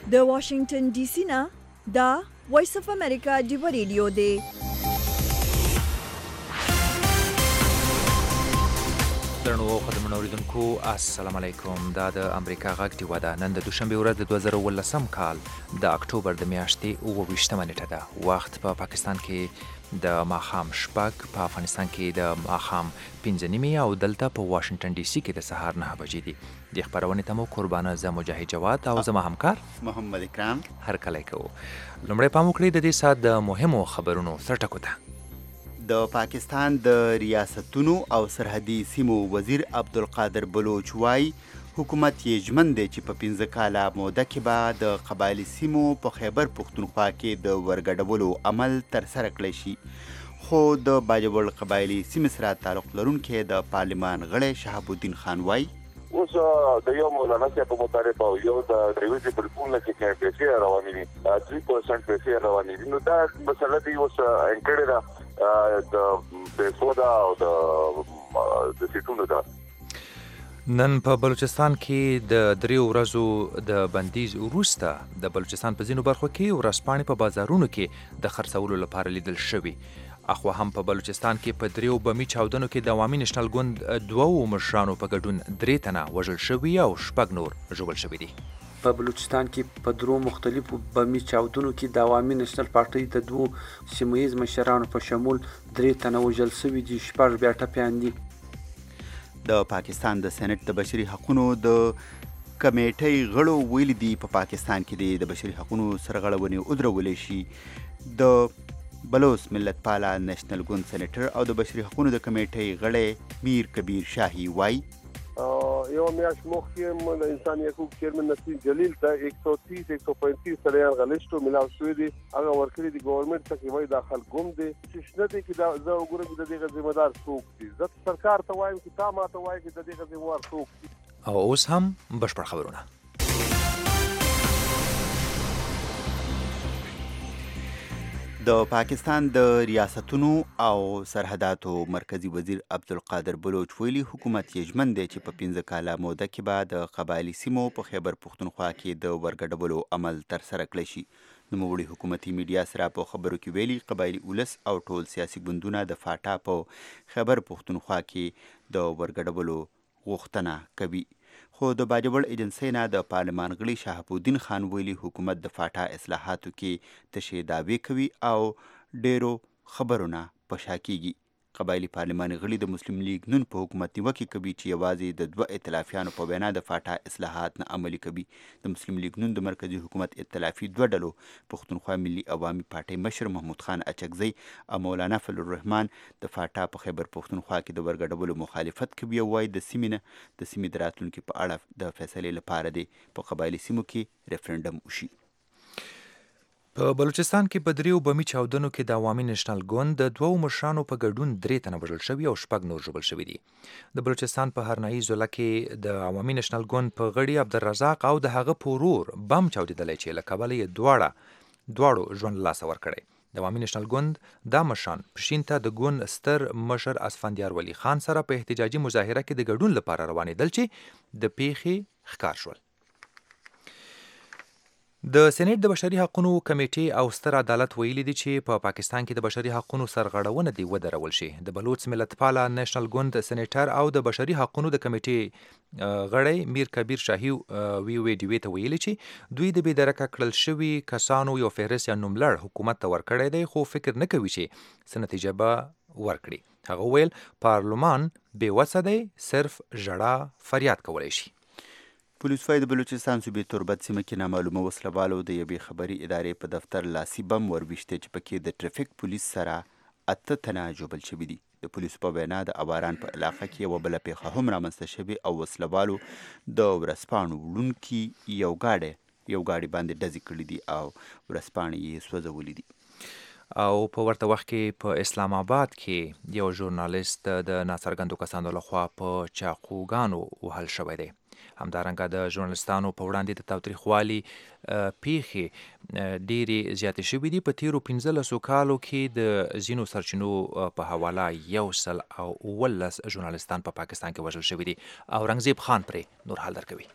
د واشنگټن ډي سي نه دا وایس اف امریکا ډیو ریډیو دی. درنو قدرمنو اوریدونکو السلام علیکم. دا د امریکا غږ ډیوه ده. نن د دوشنبه ورځ د 2018 کال د اکتوبر د میاشتې 28مه نیټه ده. وخت په پاکستان کې د ماښام شپږ، په افغانستان کې د ماښام 5:30 او دلته په واشنگټن ډي سي کې د سهار 9 بجې دي. د خبرونې ته مو قربانه زه مجاهد جواد او زما همکار محمد اکرام هرکلی کوو. لومړی پام وکړئ د دې ساعت د مهمو خبرونو سرټکو ته. د پاکستان د ریاستونو او سرحدي سیمو وزیر عبدالقادر بلوچ وايي حکومت یې ژمن دی چې په 15 کاله موده کې به د قبایلي سیمو په خیبر پښتونخوا کې د ورګډولو عمل ترسره کړی شي. خو د باجوړ قبایلي سیمې سره تعلق لرونکی د پارلمان غړی شهاب الدین خان وايي اوس د یو مولانا صاحب په مطابق او یو د ریویزي بالکل چې پیسې روانې دي 3% پیسې روانې دي. نو دا مسله دی اوس انکړه دا د سودا او د سیټونو دا. نن په بلوچستان کې د 3 ورځو د بندیز وروسته د بلوچستان په ځینو برخو کې ورځپاڼې په بازارونو کې د خرڅولو لپاره لیدل شوي. اخوا هم په بلوچستان کې په 3 بمي چاودنو کې د عوامي نېشنل ګوند 2 مشرانو په ګډون 3 تنه وژل شوي او 6 نور ژوبل شوي دي. په بلوچستان کې په 3 مختلفو بمي چاودنو کې د عوامي نېشنل پارټۍ د 2 سیمه‌ییز مشرانو په شمول 3 تنه وژل شوي دي، 6 بیا ټپیان دي. د پاکستان د سېنات د بشري حقوقو د کمیټې غړو ویلي دي په پاکستان کې د بشري حقوقو سرغړونې ودرولې شي. د بلوچ ملت پاله نېشنل ګوند سېنیټر او د بشري حقوقو د کمیټې غړی میر کبیر شاهي وایي یو میاشت مخکې د انساني حقوقو چیرمن نصیر جلیل ته 130-135 سړیان غلیشتو ملاو شوي دي. هغه ورکړي دي ګورنمنټ ته چې وایي دا خلک ګم دي چې شنه دي چې زه وګورم چې د دې ذمہ دار څوک دي. زه سرکار ته وایم چې تا ما ته وایي چې د دې ذمہ وار څوک دي. او اوس هم بشپړ خبرونه. د پاکستان د ریاستونو او سرحداتو مرکزی وزیر عبدالقادر بلوچ ویلي حکومت یې ژمن دی چې په 15 کاله موده کې به د قبایلي سیمو په خیبر پښتونخوا کې د ورګډولو عمل ترسره کړی شي. نوموړي حکومتي میډیا سره په خبرو کې ویلي قبایلي ولس او ټول سیاسي ګوندونه د فاټا په خیبر پښتونخوا کې د ورګډولو غوښتنه کوي. خو د باجوړ ایجنسۍ نه د پارلمان غړي شهاب الدین خان ویلي حکومت د فاټا اصلاحاتو کې تشې دعوې کوي او ډیرو خبرونه په شا کیږي. قبایلي پارلماني غړي د مسلم لیگ نون په حکومت نیوکې کوي چې یوازې د 2 ائتلافیانو په وینا د فاټا اصلاحات نه عملي کوي. د مسلم لیگ نون د مرکزی حکومت ائتلافي 2 ډلو پښتونخوا ملي عوامي پارټۍ مشر محمود خان اچکزی او مولانا فضل الرحمن د فاټا په خیبر پښتونخوا کې د ورګډولو مخالفت کوي او وايي د سیمې د راتلونکي په اړه د فیصلې لپاره دی په قبایلي سیمو کې ریفرنډم وشي. په بلوچستان کې په 3 بمي چاودنو کې د عوامي نېشنل ګوند د 2 مشرانو په ګډون 3 تنه وژل شوي او 6 نور ژوبل شوي دي. د بلوچستان په هرنایي ضلع کې د عوامي نېشنل ګوند په غړي عبدالرزاق او د هغه په ورور بم چاودېدلی چې له کبله یې دواړو ژوند له لاسه ورکړی. د عوامي نېشنل ګوند دا مشران پښین ته د ګوند ستر مشر اسفندیار ولی خان سره په احتجاجي مظاهره کې د ګډون لپاره روانېدل چې د پیښې ښکار شول. د سېنات د بشري حقوقو کمیټې او ستر عدالت ویلي دي چې په پاکستان کې د بشري حقوقو سرغړونه دي ودرول شي. د بلوچ ملت پاله نېشنل ګوند سېنیټر او د بشري حقوقو د کمیټې غړی میر کبیر شاهي ویډیو ته ویلي چې دوی د بېدرکه کړل شوي کسانو یو فهرست یا نوملړ حکومت ته ورکړی دی خو فکر نه کوي چې څه نتیجه به ورکړي. هغه ویل پارلمان بې وسه دی، صرف ژړا فریاد کولی شي. پولیس وايي د بلوچستان صوبې توربت سیمه کې نامعلومه وسلوالو د یوې خبري ادارې په دفتر لاسي بم ورویشته چې پکې د ټریفیک پولیس سره 8 تنه ژوبل شوي دي. د پولیسو په وینا د اواران په علاقه کې یوه بله پیښه هم رامنځته شوې او وسلوالو د ورځپاڼو وړونکي یو ګاډي باندې ډزې کړي دي او ورځپاڼې یې سوځولې دي. او په ورته وخت کې په اسلام آباد کې یو ژورنالیست د ناڅرګندو کسانو لخوا په چاقوګانو وهل شوی دی. همدارنګه د ژورنالستانو په وړاندې د تاوتریخوالي پیښې ډېرې زیاتې شوې دي. په تیرو 15 کالو کې د ځینو سرچینو په حواله 119 ژورنالستان په پاکستان کې وژل شوي دي. او رنګزیب خان پرې نور حال درکوي.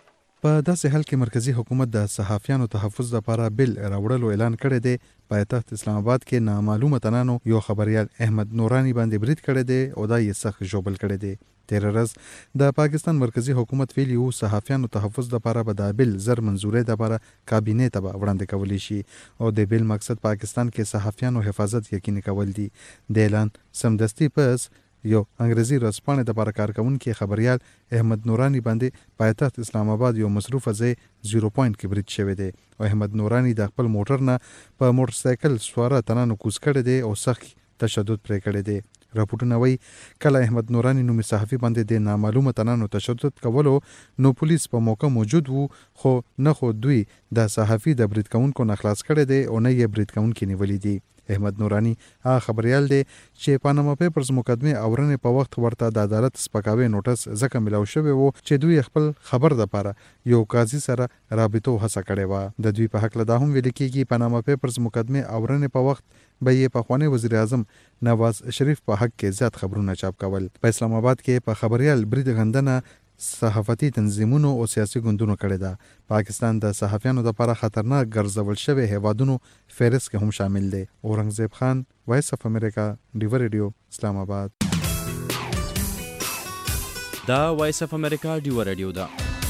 په داسې حال کې مرکزی حکومت د صحافیانو تحفظ لپاره بل راوړلو اعلان کړی دی. پایتخت اسلام آباد کې نامعلومه تنانو یو خبريال احمد نورانی باندې برید کړی دی او دا یې سخت ژوبل کړی دی. تیر ورځ د پاکستان مرکزی حکومت ویلي وو صحافیانو تحفظ لپاره به د بل زر منزورې لپاره کابینې ته وړاندې کولی شي او د بل مقصد پاکستان کې صحافیانو حفاظت یقیني کول دي. د اعلان سمدستي پس یو انګریزي ورځپاڼې د لپاره کارکونکي خبريال احمد نورانی باندې پایتخت اسلام آباد یو مصروفه ځای 0 پوینټ کې برید شوی دی او احمد نورانی د خپل موټر نه په موټر سایکل سواره تنانو کوز کړی دی او سخت تشدد پرې کړی دی. راپورټونه وایي کله احمد نورانی نومي صحافي باندې د نامعلومه تنانو تشدد کولو نو پولیس په موقع موجود وو خو دوی د صحافي د برید کوونکو نه خلاص کړی دی او نه یې برید کوونکي نیولي دي. احمد نورانی هغه خبريال دی چې پاناما پیپرز مقدمه اورنې په وخت ورته د عدالت سپکاوي نوټس ځکه ملاو شوی وو چې دوی خپل خبر د پاره یو قاضي سره رابطه هڅه کړې و. د دوی په حق له دا هم ویل کېږي پاناما پیپرز مقدمه اورنې په وخت به یې په خوانی وزیر اعظم نواز شریف په حق کې زیات خبرونه چاپ کول. په اسلام آباد کې په خبريال برید غندنه صحافتي تنظیمونو او سیاسي ګوندونو کړی ده. پاکستان د صحافیانو لپاره خطرناک ګرځول شوی هیوادونو فهرست کې هم شامل دی. اورنګزیب خان، وایس اف امریکا، ډیو ریډیو، اسلام آباد. دا وایس اف امریکا ډیو ریډیو ده.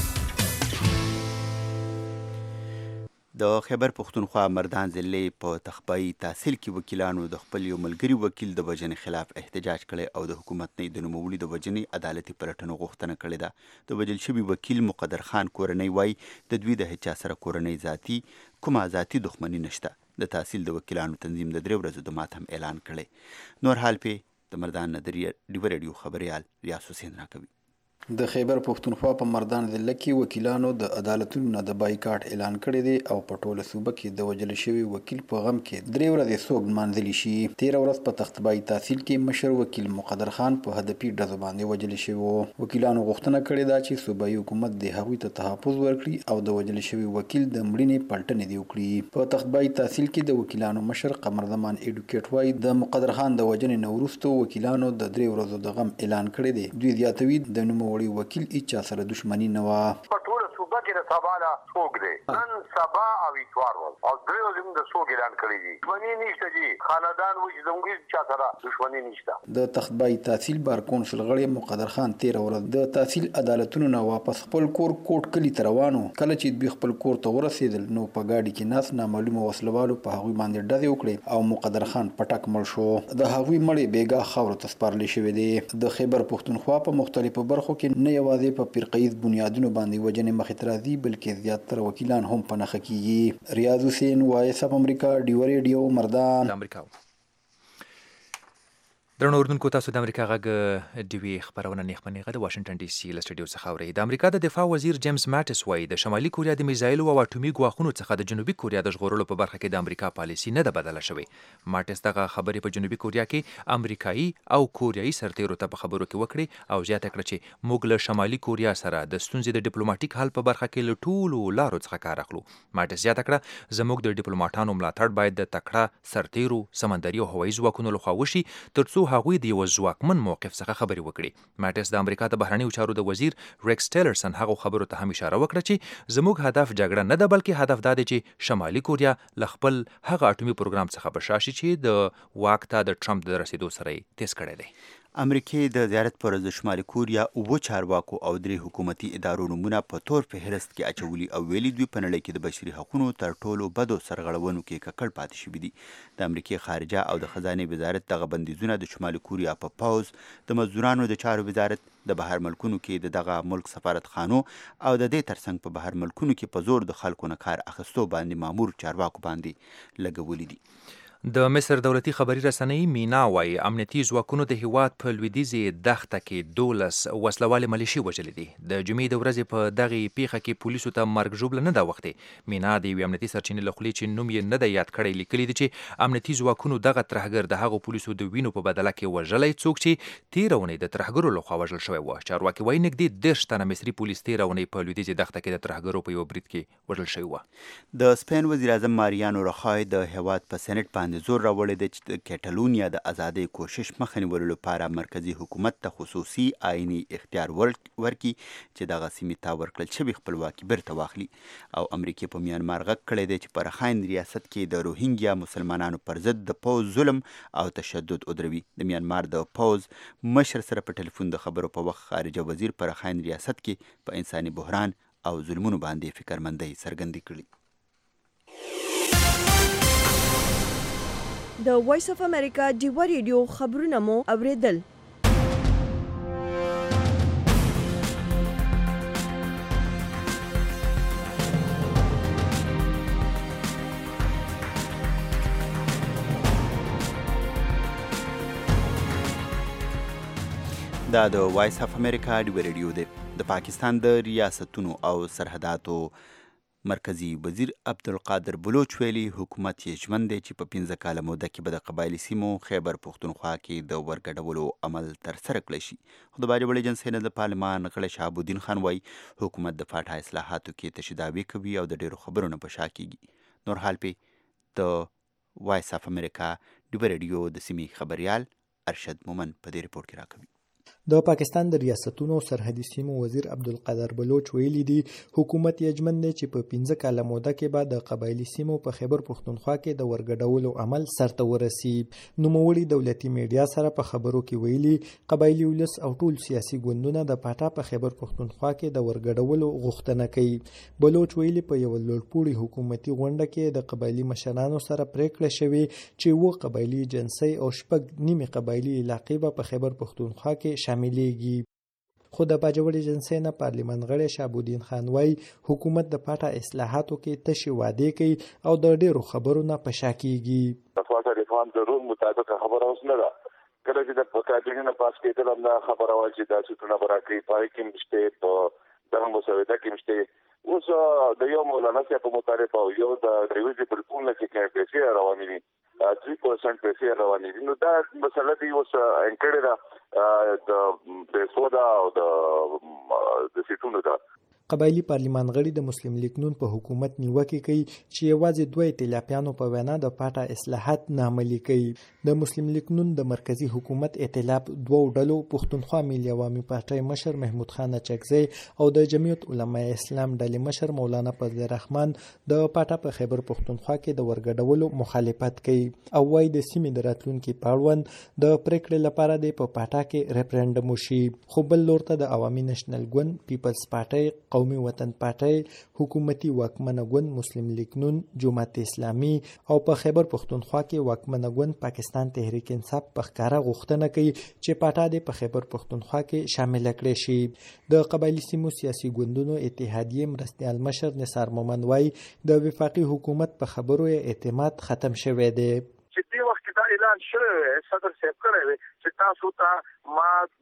د خیبر پښتونخوا مردان ضلع په تخبایی تحصیل کې وکیلانو د خپل یو ملګري وکیل د وژنې خلاف احتجاج کړی او د حکومت نه د نوموړي د وژنې عدالتي پلټنو غوښتنه کړې ده. د وژل شوي وکیل مقدر خان کورنۍ وایي د دوی د هیچا سره کورنۍ کومه ذاتي دښمني نشته. د تحصیل د وکیلانو تنظیم د 3 ورځو د ماتم اعلان کړی. نور حال په د مردان ډیو ریډیو خبريال ریاض حسین راکوي. د خیبر پښتونخوا په مردان ضلع کې وکیلانو د عدالتونو نه د بایکاټ اعلان کړی دی او په ټوله صوبه کې د وژل شوي وکیل په غم کې 3 ورځې سوګ مانځلي شي. 13 ورځ په تختبای تحصیل کې مشر وکیل مقدر خان په هدفي ډزو باندې وژل شوی وو. وکیلانو غوښتنه کړې ده چې صوبایي حکومت د هغوی ته تحفظ ورکړي او د وژل شوي وکیل د مړینې پلټنې دی وکړي. په تختبای تحصیل کې د وکیلانو مشر قمرزمان ایډوکیټ وایي د مقدر خان د وژنې نه وروسته وکیلانو د 3 ورځو د غم اعلان کړی دی. دوی زیاتوي د نوموړي وکیل سره دښمنی نه و. په ټوله صوبه کې د سبا لا سوګ دی. نن سبا او اتوار ول او درې ورځې د سوګ اعلان کړی دي. دښمنی نشته دي. خاندان وځي زموږ چا سره دښمنی نشته. د تختبای تحصیل بار کونسل غړی مقدر خان 13 ورځ د تحصیل عدالتونو نه واپس خپل کور کوټ کلی ته روانو. کله چې دوی خپل کور ته ورسېدل نو په گاډي کې ناس نامعلومه وسلوالو په هغوی باندې ډزې وکړې او مقدر خان پټک مړ شو. د هغوی مړی بیګا خاورو ته سپارل شوی دی. د خیبر پښتونخوا په مختلفو برخو کې نه یوازې په فرقیز بنیادونو باندې وجنې مخې ته راځي بلکې زیاتره وکیلان هم په نښه کیږي. ریاض حسین، وایس اف امریکا، ډیو ریډیو، مردان. درنو اوردونکو، تاسو د امریکا غږ ډیوی خبرونه نیخمنیغه د واشنگټن ډي سي له سټډیو څخه اورئ. د امریکا د دفاع وزیر جیمز ماټس وایي د شمالي کوریا د میزایلو او اټومي ګواښونو څخه د جنوبي کوریا د ژغورلو په برخه کې د امریکا پالیسي نه ده بدله شوې. ماټس دغه خبرې په جنوبي کوریا کې امریکایي او کوریایي سرتیرو ته په خبرو کې وکړې او زیاته کړه چې موږ له شمالي کوریا سره د ستونزې د ډیپلوماټیک حل په برخه کې له ټولو لارو څخه کار اخلو. ماټس زیاته کړه زموږ د ډیپلوماټانو ملاتړ باید د تکړه سرتیرو، سمندري او هوایي ځواکونو لخوا وشي ترڅو هغوی د یو ځواکمن موقف څخه خبرې وکړي. ماټس د امریکا د بهرنیو چارو د وزیر ریکس ټیلرسن هغه خبرو ته هم اشاره وکړه چې زموږ هدف جګړه نه ده بلکې هدف دا دی چې شمالي کوریا له خپل هغه اټومي پروګرام څخه بشا شي چې د واک ته د ټرمپ د رسیدو سره یې تیز کړی دی. امریکای د زیارت پر ورځ د شمالي کوریا اووه چارواکو او 3 حکومتي ادارو نومونه په تور فهرست کې اچولي او ویلي دوی په نړۍ کې د بشري حقوقو تر ټولو بدو سرغړونو کې ککړ پاتې شوي دي. د امریکای خارجه او د خزانه وزارت دغه بندیزونه د شمالي کوریا په پوز، د مزدورانو د چارو وزارت، د بهر ملکونو کې د دغه ملک سفارتخانو او د دې ترڅنګ په بهر ملکونو کې په زور د خلکو نه کار اخیستو باندې مامور چارواکو باندې لګولي دي. د مصر دولتي خبري رسنۍ مینا وایي امنیتي ځواکونو د هیواد په لویدیځې دښته کې 12 وسلوالې ملیشي وژلې دي. د جمعې د ورځې په دغه پیښه کې پولیسو ته مرګ ژوبله نه ده وختې. مینا د یوې امنیتي سرچینې له خولې چې نوم یې نه دی یاد کړی لیکلي دي چې امنیتي ځواکونو دغه ترهګر د هغو پولیسو د وینو په بدله کې وژلی څوک چې تېره اونۍ د ترهګرو لخوا وژل شوی و. چارواکي وایي نږدې 10 تنه مصري پولیس تېره اونۍ په لویدیځې دښته کې د ترهګرو په یو برید کې وژل شوي وه. د سپین وزیر اعظم ماریانو رخای د هیواد په سېنات باندې زور راوړی دی چې د کیټالونیا د ازادۍ کوشش مخه نیولو لپاره مرکزي حکومت ته خصوصي آئیني اختیار ورکړي چې دغه سیمې ته ورکړل شوې خپلواکي بیرته واخلي. او امریکې په میانمار غږ کړی دی چې په رخاین ریاست کې د روهینګیا مسلمانانو پر ضد د پوځ ظلم او تشدد ودروي. د میانمار د پوځ مشر سره په ټلیفون د خبرو په وخت خارجه وزیر په رخاین ریاست کې په انساني بحران او ظلمونو باندې فکرمندۍ څرګندې کړي. د وایس اف امریکا ډیوا ریډیو خبرونه مو اوریدل. دا د وایس اف امریکا ډیوا ریډیو دی. د پاکستان د ریاستونو او سرحداتو مرکزی وزیر عبدالقادر بلوچ ویلي حکومت یې ژمن دی چې په 15 کاله موده کې به د قبایلي سیمو خیبر پښتونخوا کې د ورګډولو عمل ترسره کړی شي. خو د باري وړ جنسي نه د پارلمان غړی شهاب الدین خان وایي حکومت د فاټا اصلاحاتو کې تشې دعوې کوي او د ډیرو خبرو نه په شا کیږي. نور حال پې د وایس اف امریکا ډیوا ریډیو د سیمې خبریال ارشد مومن په دې ریپورت کې راکوي. د پاکستان د ریاستونو سرحدي سیمو وزیر عبدالقادر بلوچ ویلي دی حکومت یې ژمن دی چې په 15 کاله موده کې به د قبایلي سیمو په خیبر پښتونخوا کې د ورګډولو عمل سرته ورسي. نوموړي دولتي میډیا سره په خبرو کې ویلي قبایلي ولس او ټول سیاسي ګوندونه د پاټا په خیبر پښتونخوا کې د ورګډولو غوښتنه کوي. بلوچ ویلي په یو لوړپوړي حکومتي غونډه کې د قبایلي مشرانو سره پریکړه شوې چې و قبایلي جنسي او شپږ نیمه قبایلي علاقې به په خیبر پښتونخوا کې شاملېږي. خو د باجوړي جنسي نه پارلمان غړی شهاب الدین خان وایي حکومت د پاټا اصلاحاتو کې تشې وعدې کوي او د ډیرو خبرو نه په شا کیږي. د فاټا ریفان د رول مطابق خبره اوس نه ده. کله چې د پکاتینې نه پاس کېدل هم دا خبره وایي چې دا څه نه براکې پای کې مشته په دغه مسوده کې مشته. اوس د یو مولانا صاحب په مطابق او یو د ریویزي په پول کې کې پیسې روانې دي 3% پیسې روانې دي. نو دا مسله دی اوس انکړه د سودا او د سیټونو دا قبایلی پارلمان غړي د مسلم لیگ نون په حکومت نیوکه کوي چې یوازې دوه ائتلافیانو په وینا د پاټا اصلاحات ناعملي کوي. د مسلم لیگ نون د مرکزی حکومت ائتلاف دوه ډلو پښتونخوا ملي عوامي پارټي مشر محمود خان اچکزی او د جمعیت علماء اسلام ډلې مشر مولانا فضل الرحمن د پاټا په خیبر پښتونخوا کې د ورګډولو مخالفت کوي او وايي د سیمې د راتلونکي پاړوند د پریکړې لپاره د په پاټا کې ریفرندم وشي. خو بل لور ته د عوامي نېشنل ګوند پیپلز پارټي قومي وطن پارټي حکومتي واکمنه ګوند مسلم لیگ نون جماعت اسلامي او په خیبر پښتونخوا کې واکمنه ګوند پاکستان تحریک انصاف په ښکاره غوښتنه کوي چې پاټا د په خیبر پښتونخوا کې شامل کړي شي. د قبایلی سیمو سیاسي ګوندونو اتحادیه مرستیال مشر نثار مومن وایي د وفاقي حکومت په خبرو اعتماد ختم شوی دی. چې دې وخت دا اعلان شوی صدر صاحب کړی وي چې تاسو ته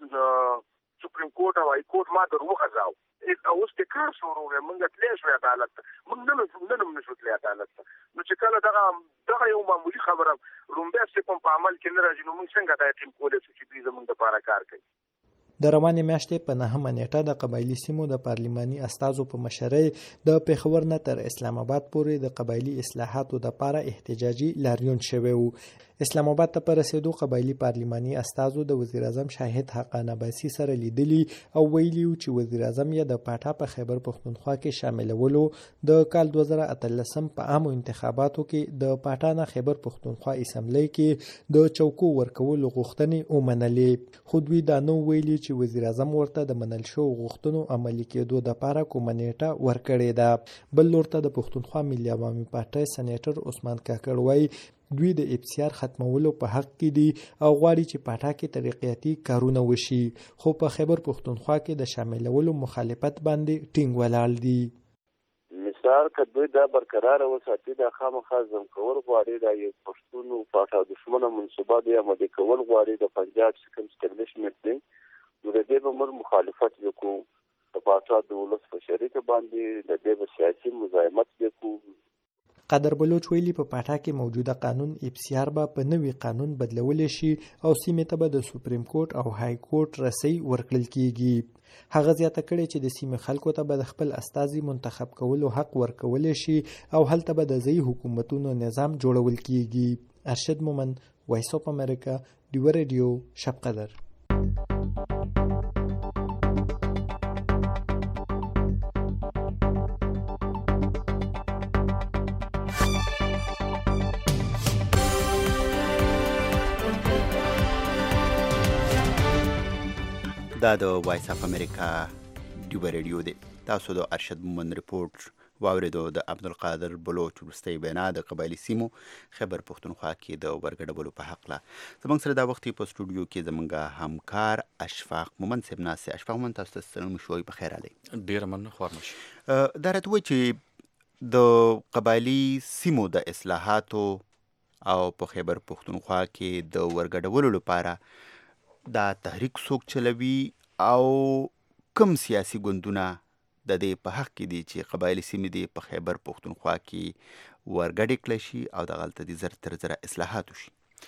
ما سپریم کورټ او های کورټ ما دروغځاو اوس د کار شروع موږ تلې شو عدالت موږ نه نشو تلې عدالت. نو چې کله دغه یو معمولی خبره رومبه چې کوم په عمل کې نه راځي نو موږ څنګه دا ټیم کولای شو چې دې زموږ لپاره کار کوي. د روانې میاشتې په 9مه نیټه د قبایلی سیمو د پارلماني استازو په مشرۍ د پیښور نه تر اسلام آباد پورې د قبایلی اصلاحاتو لپاره احتجاجي لاریون شوی وو. اسلام آباد ته پر رسیدو قبایلی پارلماني استازو د وزیر اعظم شاهد حقان عباسي سره لیدلی او ویلی چې وزیر اعظم یې د پاټا په خیبر پښتونخوا کې شاملولو د کال 2013 په عامو انتخاباتو کې د پاټا نه خیبر پښتونخوا اسمبلی کې د چوکو ورکولو غوښتنې ومنلې. خو دوی دا نو ویلي چې وزیر اعظم ورته د منل شو غوښتنو عملي کېدو لپاره کومه نیټه ورکړې ده. بل لور ته د پښتونخوا ملي عوامي پارټي سېنیټر عثمان کاکړ وایي دوی د ابسیار ختمولو په حق کې دي او غواړي چې پاټا کې ترقیاتي کارونه وشي. خو په خیبر پښتونخوا کې د شاملولو مخالفت باندې ټینګ ولاړ دي. مثال کدوې دا برقرار وساتي د خامخا ځم کول غواړي د یو پښتون پاټا دښمنه منصوبات یې عملي کول غواړي د پنجاب سکم سټابلیشمنت دی. نو د دې به مخالفت وکړو د پاټا د ولس په شریک باندې د دې سیاسي مزاحمت وکړو. قادر بلوچ ویلي په پاټا کې موجوده قانون ابسیار به په نوي قانون بدلول شي او سیمې ته به د سپریم کورټ او های کورټ رسۍ ورکړل کیږي. هغه زیاته کړې چې د سیمې خلکو ته به د خپل استازي منتخب کولو حق ورکول شي او هلته به د ځایي حکومتونو نظام جوړول کیږي. ارشد مومند، وایس اف امریکا، ډیوه ریډیو، شب قدر. دا د وایس اف امریکا ډیوه ریډیو دی. تاسو د ارشد مومند ریپورت واورېدو. د عبدالقادر بلوچ وروستۍ وینا د قبایلي سیمو خیبر پښتونخوا کې د ورګډولو په حقله. زموږ سره دا وخت په سټوډیو کې زموږ همکار اشفاق مومند صاحب ناست دی. اشفاق مومند، تاسو ته سلام شوی په خیر علي. ډېره مننه، خوار مشي. دا راته وایي چې د قبایلي سیمو د اصلاحاتو او په خیبر پښتونخوا کې د ورګډولو لپاره دا تحریک څوک چلوي او کوم سیاسي ګوندونه د دې په حق کې دي چې قبایلي سیمې دې په خیبر پښتونخوا کې ورګډې کړی شي او دغلته دې زر تر زره اصلاحات وشي؟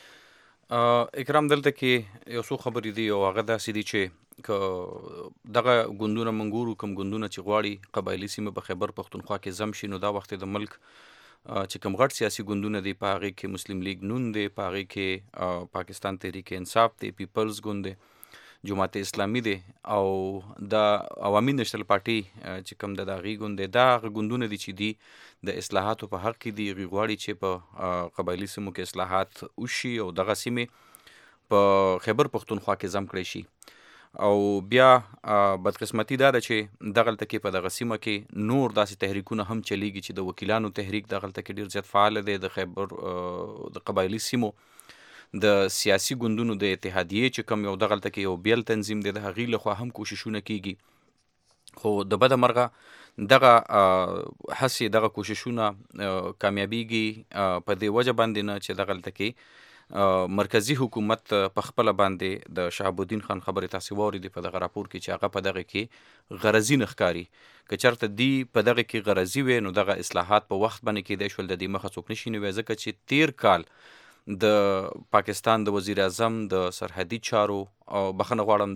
اکرام، دلته کې یو څو خبرې دي او هغه داسې دي چې که دغه ګوندونه منګورو کوم ګوندونه چې غواړي قبایلي سیمه په خیبر پښتونخوا کې ضم شي، نو دا وخت د ملک چې کوم غټ سیاسي ګوندونه دي په هغې کې مسلم لیگ نون دی، په هغې کې پاکستان تحریک انصاف دی، پیپلز ګوند دی، جماعت اسلامي دی او د عوامي نشنل پارټي چې کوم د هغې ګوند دی. دا هغه ګوندونه دي چې دي د اصلاحاتو په حق کې دي. هغوی غواړي چې په قبایلي سیمو کې اصلاحات وشي او دغه سیمې په خیبر پښتونخوا کې ضم کړی شي. او بیا بدقسمتي دا ده چې دغلته کې په دغه سیمه کې نور داسې تحریکونه هم چلیږي چې د وکیلانو تحریک دغلته کې ډېر زیات فعال دی. د خیبر د قبایلي سیمو د سیاسي ګوندونو د اتحادیې چې کوم یو دغلته کې یو بیل تنظیم دی، د هغې لخوا هم کوششونه کیږي، خو د بده مرغه دغه هسې دغه کوششونه کامیابیږي په دې وجه باندې نه چې دغلته کې مرکزی حکومت په خپل باندې د شهاب الدین خان خبرې تاسو واورېدې په دغه راپور کې چې هغه په دغه کې غرضي نه ښکاري. که چېرته دی په دغه کې غرضي وي نو دغه اصلاحات په وخت باندې کېدی شول، د دې مخه څوک نشي نیوی، ځکه چې تیر کال د پاکستان د وزیر اعظم د سرحدي چارو او بخښنه غواړم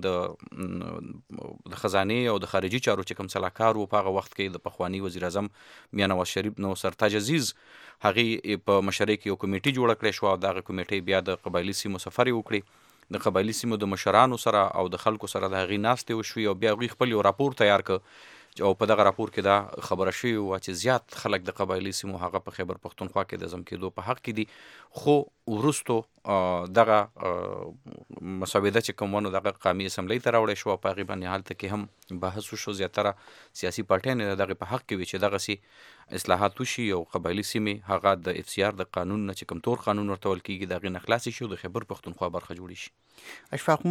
د خزانې او د خارجي چارو چې کوم سلاکار و په هغه وخت کې د پخواني وزیر اعظم میاں نواز شریف نو سرتاج عزیز هغې په مشرۍ کې یو کمیټي جوړه کړې شوه او دغه کمیټۍ بیا د قبایلي سیمو سفر یې وکړې. د قبایلي سیمو د مشرانو سره او د خلکو سره د هغې ناستې وشوې او بیا هغوی خپل یو راپور تیار کړ او په دغه راپور کې دا خبره شوې وه چې زیات خلک د قبایلي سیمو هغه په خیبر پښتونخوا کې د ضم کېدو په حق کې دي. خو وروستو دغه مسودة چې کوم ونه دغه قومي اسمبلی ته راوړی شوه، په هغې باندې هلته کې هم بحث وشو. زیاتره سیاسي پارټیانې د دغې په حق کې وي چې دغسې اصلاحات وشي او قبایلي سیمې هغه د FCR د قانون نه چې کوم تور قانون ورته ویل کېږي د هغې نه خلاصې شي او د خیبر پښتونخوا برخه جوړې شي. اشفاق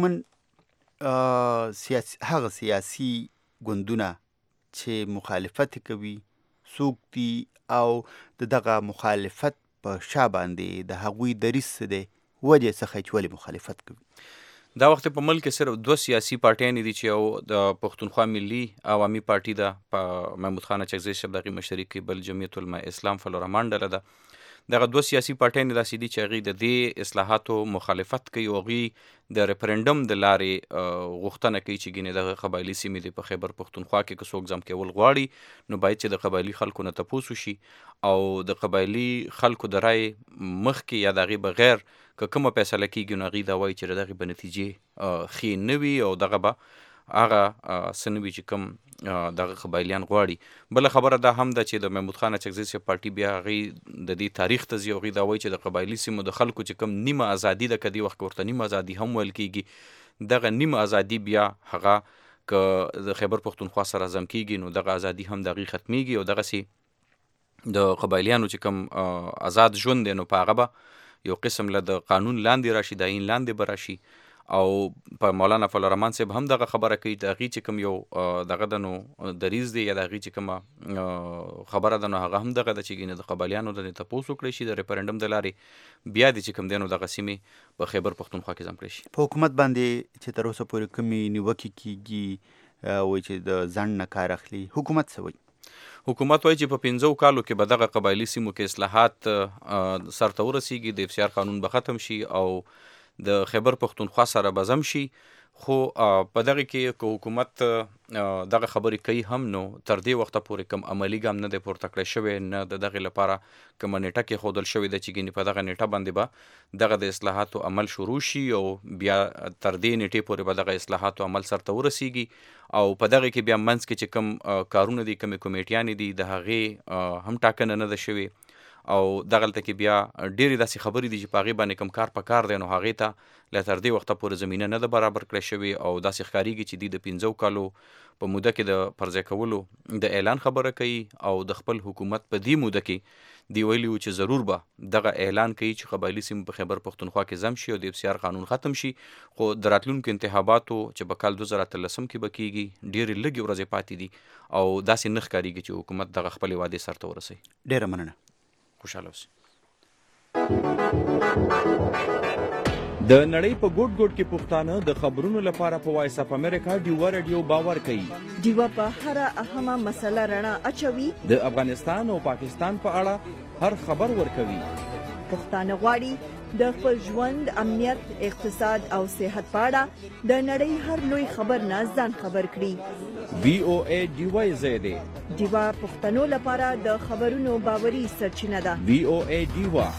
مومند، هغه سیاسي ګوندونه چې مخالفت کوي څوک دي او د دغه مخالفت په شا باندې د هغوی دریځ څه دی، وجې څخه چې ولې مخالفت کوي؟ دا وخت په ملک کې صرف دوه سیاسي پارټیانې دي چې یو د پښتونخوا ملي عوامي پارټي ده، په محمود خان اچکزي صاحب د هغې مشري کوي، بل جمعیت علما اسلام فلورحمان ډله ده. دغه دوه سیاسي پارټیانې داسې دي چې هغوی د دې اصلاحاتو مخالفت کوي او هغوی د ریفرنډم د لارې غوښتنه کوي چې ګینې دغه قبایلي سیمې دي په خیبر پښتونخوا کې که څوک ضم کول غواړي نو باید چې د قبایلي خلکو نه تپوس وشي او د قبایلي خلکو د رایې مخکې یا د هغې بغیر که کومه فیصله کېږي نو هغوی دا وایي چې د دغې به نتیجې ښې نه وي او دغه به هغه څه نه وي چې کوم دغه قبایلیان غواړي. بله خبره دا هم ده چې د محمود خان اچکزي صاحب پارټي بیا هغې د دې تاریخ ته ځي او هغوی دا وایي چې د قبایلي سیمو د خلکو چې کوم نیمه ازادي ده، که دې وخت ورته نیمه ازادي هم ویل کېږي، دغه نیمه ازادي بیا هغه که د خیبر پښتونخوا سره ضم کېږي نو دغه ازادي هم د هغې ختمیږي او دغسې د قبایلیانو چې کوم آزاد ژوند دی نو په هغه به یو قسم له د قانون لاندې راشي، د آیین لاندې به راشي. او په مولانا فلورحمان صاحب هم دغه خبره کوي، د هغې چې کوم یو دغه ده نو دریځ دی یا د هغې چې کومه خبره ده نو هغه هم دغه ده چې ګینې د قبایلیانو د تپوس وکړی شي د ریفرنډم د لارې، بیا دې چې کوم دی نو دغه سیمې په خیبر پښتونخوا کې ضم کړی شي. په حکومت باندې چې تر اوسه پورې کومې نیوکې کېږي وایي چې د ځنډ نه کار اخلي، حکومت څه وایي؟ حکومت وایي چې په 15 کالو کې به دغه قبایلي سیمو کې اصلاحات سرته ورسیږي، د FCR قانون به ختم شي او د خیبر پښتونخوا سره به ضم شي. خو په دغه کې که حکومت دغه خبرې کوي هم نو تر دې وخته پورې کوم عملي ګام نه دی پورته کړی شوی، نه د دغې لپاره کومه نیټه کېښودل شوې ده چې ګینې په دغه نیټه باندې به دغه د اصلاحاتو عمل شروع شي او بیا تر دې نیټې پورې به دغه اصلاحاتو عمل سرته ورسیږي او په دغه کې بیا منځ کې چې کوم کارونه دي، کومې کمیټیانې دي، د هغې هم ټاکنه نه ده شوې او دغلته کې بیا ډېرې داسې خبرې دي چې په هغې باندې کوم کار په کار دی نو هغې ته لا تر دې وخته پورې زمینه نه ده برابر کړی شوې او داسې ښکارېږي چې دوی د 15 کالو په موده کې د پرځای کولو د اعلان خبره کوي او د خپل حکومت په دې موده کې دی ویلي و چې ضرور به دغه اعلان کوي چې قبایلي سیمو په خیبر پښتونخوا کې ضم شي او د FCR قانون ختم شي. خو د راتلونکو انتخاباتو چې په کال 2013 کې به کېږي ډېرې لږې ورځې پاتې دي او داسې نه ښکارېږي چې حکومت دغه خپلې وعدې سرته ورسوي. ډېره مننه. خوشحاله اوسئ. د نړۍ په ګوټ ګوټ کې پښتانه د خبرونو لپاره په وایس اف امریکا ډیوا رادیو باور کوي. ډیوا په هر اهمه مسله رڼا اچوي. د افغانستان او پاکستان په اړه هر خبر ورکوي. پښتانه غواړي د خپل ژوند، امنیت، اقتصاد او صحت په اړه د نړۍ هر لوی خبر نه ځان خبر کړي. VOA ډیوا زیاده ډیوا پښتنو لپاره د خبرونو باوري سرچینه ده. VOA ډیوا.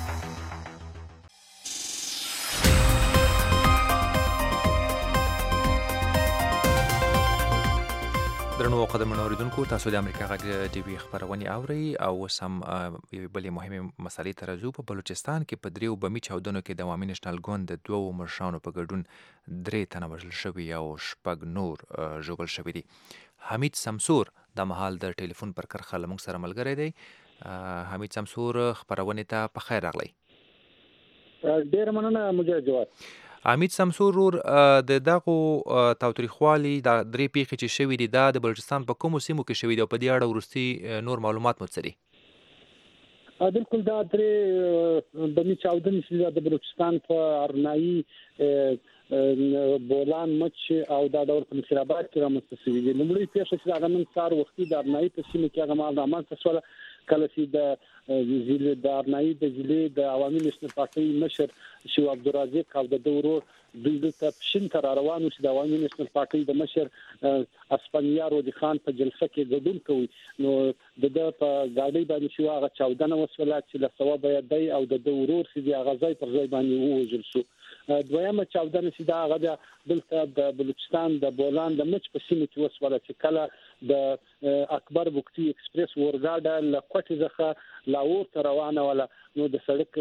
درنو قدرمنو اوریدونکو، تاسو د امریکا غږ ټي وي خبرونه اورئ او اوس هم یوې بلې مهمې مسالې ته راځو. په بلوچستان کې په 3 بمي چاودنو کې د عوامي نېشنل ګوند د 2 مشرانو په ګډون 3 تنه وژل شوي او 6 نور ژوبل شوي دي. حمید سمسور د مهال د ټلیفون پر کرښه له موږ سره ملګری دی. حمید سمسور، خبرونه ته په خیر راغلی. ډېر مننه مجاهد جواد. حمید سمسور ور د دغو تاوتریخوالي د 3 پیښې چې شوي دي دا د بلوچستان په کومو سیمو کې شوي دي او په دې اړه وروستي نور معلومات مو څه دي؟ بالکل دا 3 بمي چاودنې چې د بلوچستان په ارنایي بولان مچ او دا ډول په نصیر آباد کې رامنځته شوي دي. لومړی پیښه چې هغه نن سهار وختي د ارنایي په سیمه کې هغه مال رامنځته شوله کله چې د ارنایي د ضلع د عوامي نېشنل پارټۍ مشر شو عبدالرزاق او د ورور دوی د پښین تر روانو چې د عوامي نېشنل پارټۍ د مشر اسپانیا رودي خان په جلسه کې ګډون کوي نو د په گاډي باندې شو هغه چاودنه وسوله چې له ثواب دی او د ورور چې هغه ځای پر ځای باندې ووژل شو. دویمه چاودنه چې دا هغه دلته د بلوچستان د بولان د مچ په سیمه کې وسوله چې کله د اکبر بوکتی ایکسپریس ورګاډه له کوټې څخه لاهور ته روانه وله نو د سړک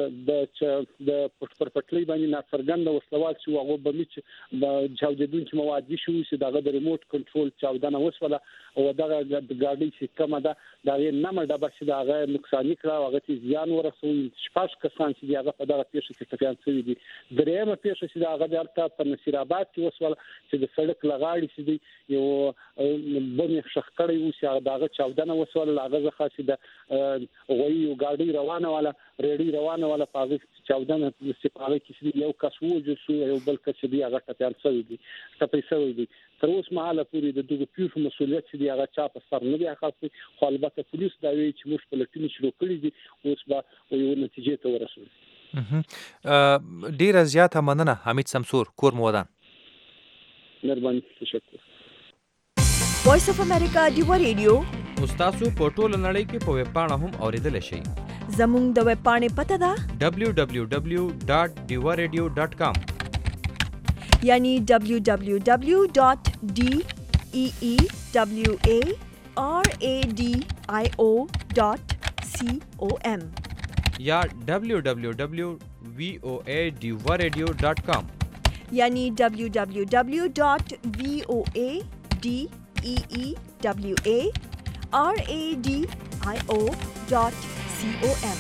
د پټپټلۍ باندې ناڅرګنده وسلوال چې هغه به میچ د چاودیدونکو مواد شو چې دغه د ریموټ کنټرول چاودنه وسوله او دغه د ګاډي سیستم دا د نمبر د بچ دغه نقصان کړه هغه چې زیان ورسوي. شپږ کسان چې هغه په دغه پیښه کې ټپيان شوي دي. درېمه پیښه چې هغه د په نصیر آباد کې وسوله چې د سړک لغاړي چې دی یو بمې شخکړې و چې دغه چاودنه وسوله هغه ځکه چې د غوي ګاډي روانه ولا ریډي روانه ولا پاغي چاودنه سپاره کې یو کس وځو شو یو بل کس دی هغه ټپيان شوی دی ټپي دی. تر اوسه مهاله پورې د دغه پیښو مسؤلیت چې دی هغه چا په سر نه دی اخیستی خو البته پولیس دا وی چې موږ په لټون شروع کړی دي اوس به یو نتیجې ته ورسېږو. ډیره زیاته مننه حمید سمسور، کور مو ودان. مهرباني، تشکر. وایس اف امریکا ډیوا رادیو تاسو په ټوله نړۍ کې په ویب پاڼه هم اوریدلی شئ. زموږ د ویب پاڼې پته ده www.diwaradio.com یعنی www.deewaradio.com یا www.voadiwaradio.com یعنی www.voadiwaradio.com.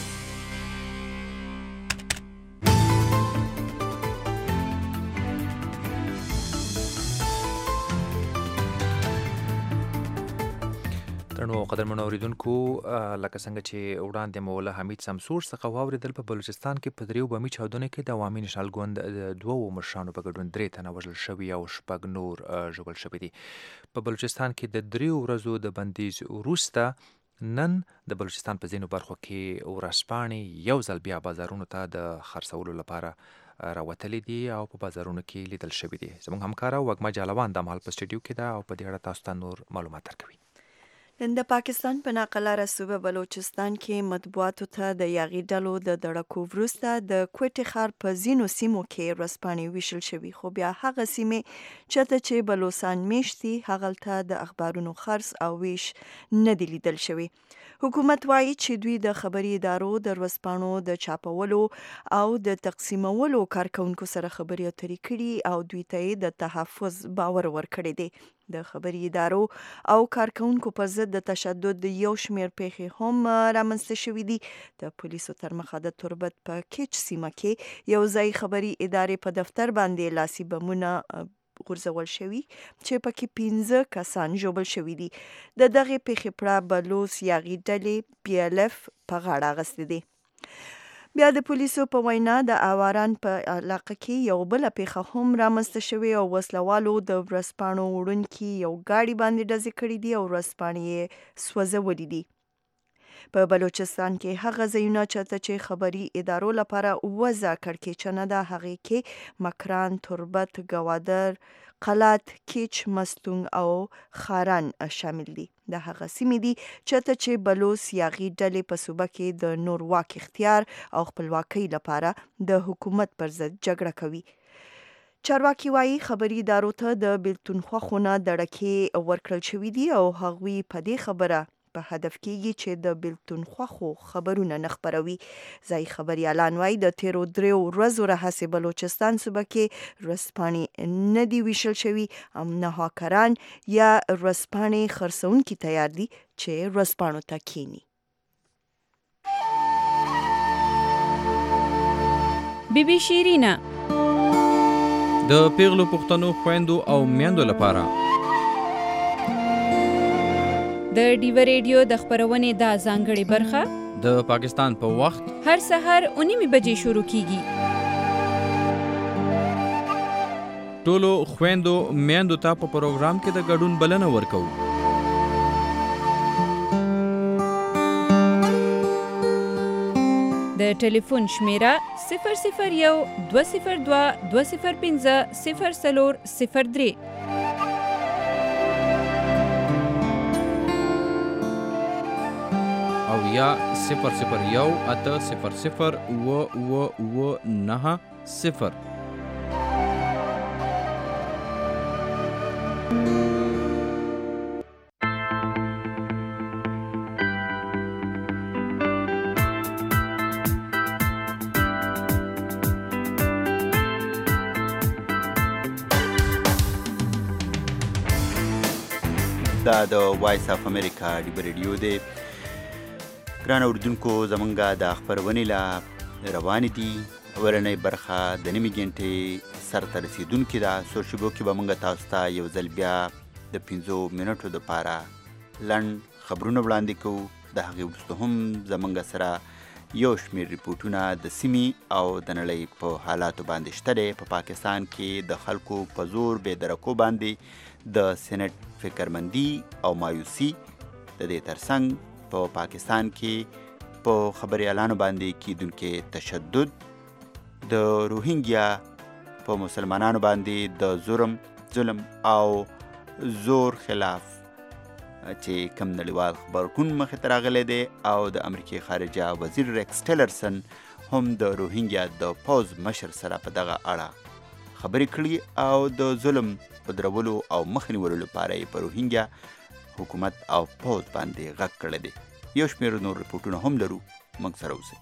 درنو قدرمنو اوریدونکو، لکه څنګه چې وړاندې مو له حمید سمسور څخه واورېدل په بلوچستان کې په 3 بمي چاودنو کې د عوامي نېشنل ګوند د 2 مشرانو په ګډون 3 تنه وژل شوي او 6 نور ژوبل شوي دي. په بلوچستان کې د 3 ورځو د بندیز وروسته نن د بلوچستان په ځینو برخو کې ورځپاڼې یو ځل بیا بازارونو ته د خرڅولو لپاره راوتلې دي او په بازارونو کې لیدل شوي دي. زموږ همکاره وګما جالوان د مهال په سټډیو کې ده او په دې اړه تاسو ته نور معلومات درکوي. د پاکستان په ناقلاره صوبه بلوچستان کې مطبوعاتو ته د یاغي ډلو د دړکو وروسته د کوټې ښار په ځینو سیمو کې ورځپاڼې ویشل شوي، خو بیا هغه سیمې چېرته چې بلوڅان میشت دي هغلته د اخبارونو خرڅ او ویش نه دي لیدل شوي. حکومت وایي چې دوی د خبري ادارو د ورځپاڼو د چاپولو او د تقسیمولو کارکونکو سره خبرې اترې کړي او دوی ته د تحفظ باور ورکړی دی. د خبري ادارو او کارکونکو پر ضد د تشدد د یو شمیر پیښې هم رامنځته شوي دي. د پولیسو تر مخه د تربت په کیچ سیمه کې یو ځای خبري ادارې په دفتر باندې لاسي بمونه غورځول شوي چې پکې 15 کسان ژوبل شوي دي. د دغې پیښې پړه بلوڅ یاغي ډلې PLF په غاړه اخیستی دی. بیا د پولیسو په وینا د آواران په علاقه کې یو بله پیښه هم رامنځته شوې او وسلوالو د ورځپاڼو وړونکي یو ګاډي باندې ډزې کړي دي او ورځپاڼې یې سوځولي دي. په بلوچستان کې هغه ځایونه چېرته چې خبري ادارو لپاره وضع کړکېچنه ده هغې کې مکران، تربت، ګوادر، قلات، کیچ، مستونګ او خاران شامل دي. د هغه سیمې دي چېرته چې بلوڅ یاغي ډلې په صوبه کې د نور واک اختیار او خپلواکۍ لپاره د حکومت پر ضد جګړه کوي. چارواکي وایي خبري ادارو ته د بیلتون خوښونه دړکې ورکړل شوي دي او هغوی په دې خبره په هدف کېږي چې د بیلتون خوښو خبرونه نه خپروي. ځایي خبریالان وایي د تیرو 3 ورځو راهیسې بلوچستان صوبه کې ورځپاڼې نه دي ویشل شوي او نه هاکران یا ورځپاڼې خرڅونکي تیار دي چې ورځپاڼو ته کینی. بیبي شیرینه د پیغلو پښتنو خويندو او میندو لپاره د ډیو ریډیو د خبرونې دا ځانګړې برخه د پاکستان په وخت هر سحر 9 بجې شروع کیږي. ټولو خويندو میندو ته په پروګرام کې د ګډون بلنه ورکو. د ټلیفون شمیره 001 202 205 0403 او یا 001 800 990. دا د وایس اف امریکا ډیو ریډیو دی. ګران اوریدونکو زمونږه د خبرونې لا روانې دي. اولنۍ برخه د نیمې ګنټې سرته رسیدونکې ده. څو شیبو کې به موږ تاسو ته یو ځل بیا د 15 منټو دپاره لنډ خبرونه وړاندې کوو. د هغې وروسته هم زمونږ سره یو شمېر ریپورټونه د سیمې او د نړۍ په حالاتو باندې شته دی. په پاکستان کې د خلکو په زور بې درکو باندې د سینټ فکرمندي او مایوسي، د دې ترڅنګ په پاکستان کې په خبریالانو باندې کیدونکې تشدد، د روهینګیا په مسلمانانو باندې د ظلم او زور خلاف چې کم نړیوال خبرګون مخې ته راغلی دی او د امریکې خارجه وزیر ریکس ټیلرسن هم د روهینګیا د پوځ مشر سره په دغه اړه خبرې کړي او د ظلم په درولو او مخه نیولو لپاره یې په روهینګیا حکومت او پوځ باندې غږ کړی دی. یو شمېر نور ریپورټونه هم لرو، موږ سره اوسئ.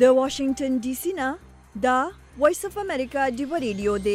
د واشنگټن ډي سي نه دا وایس اف امریکا ډیو ریډیو دی.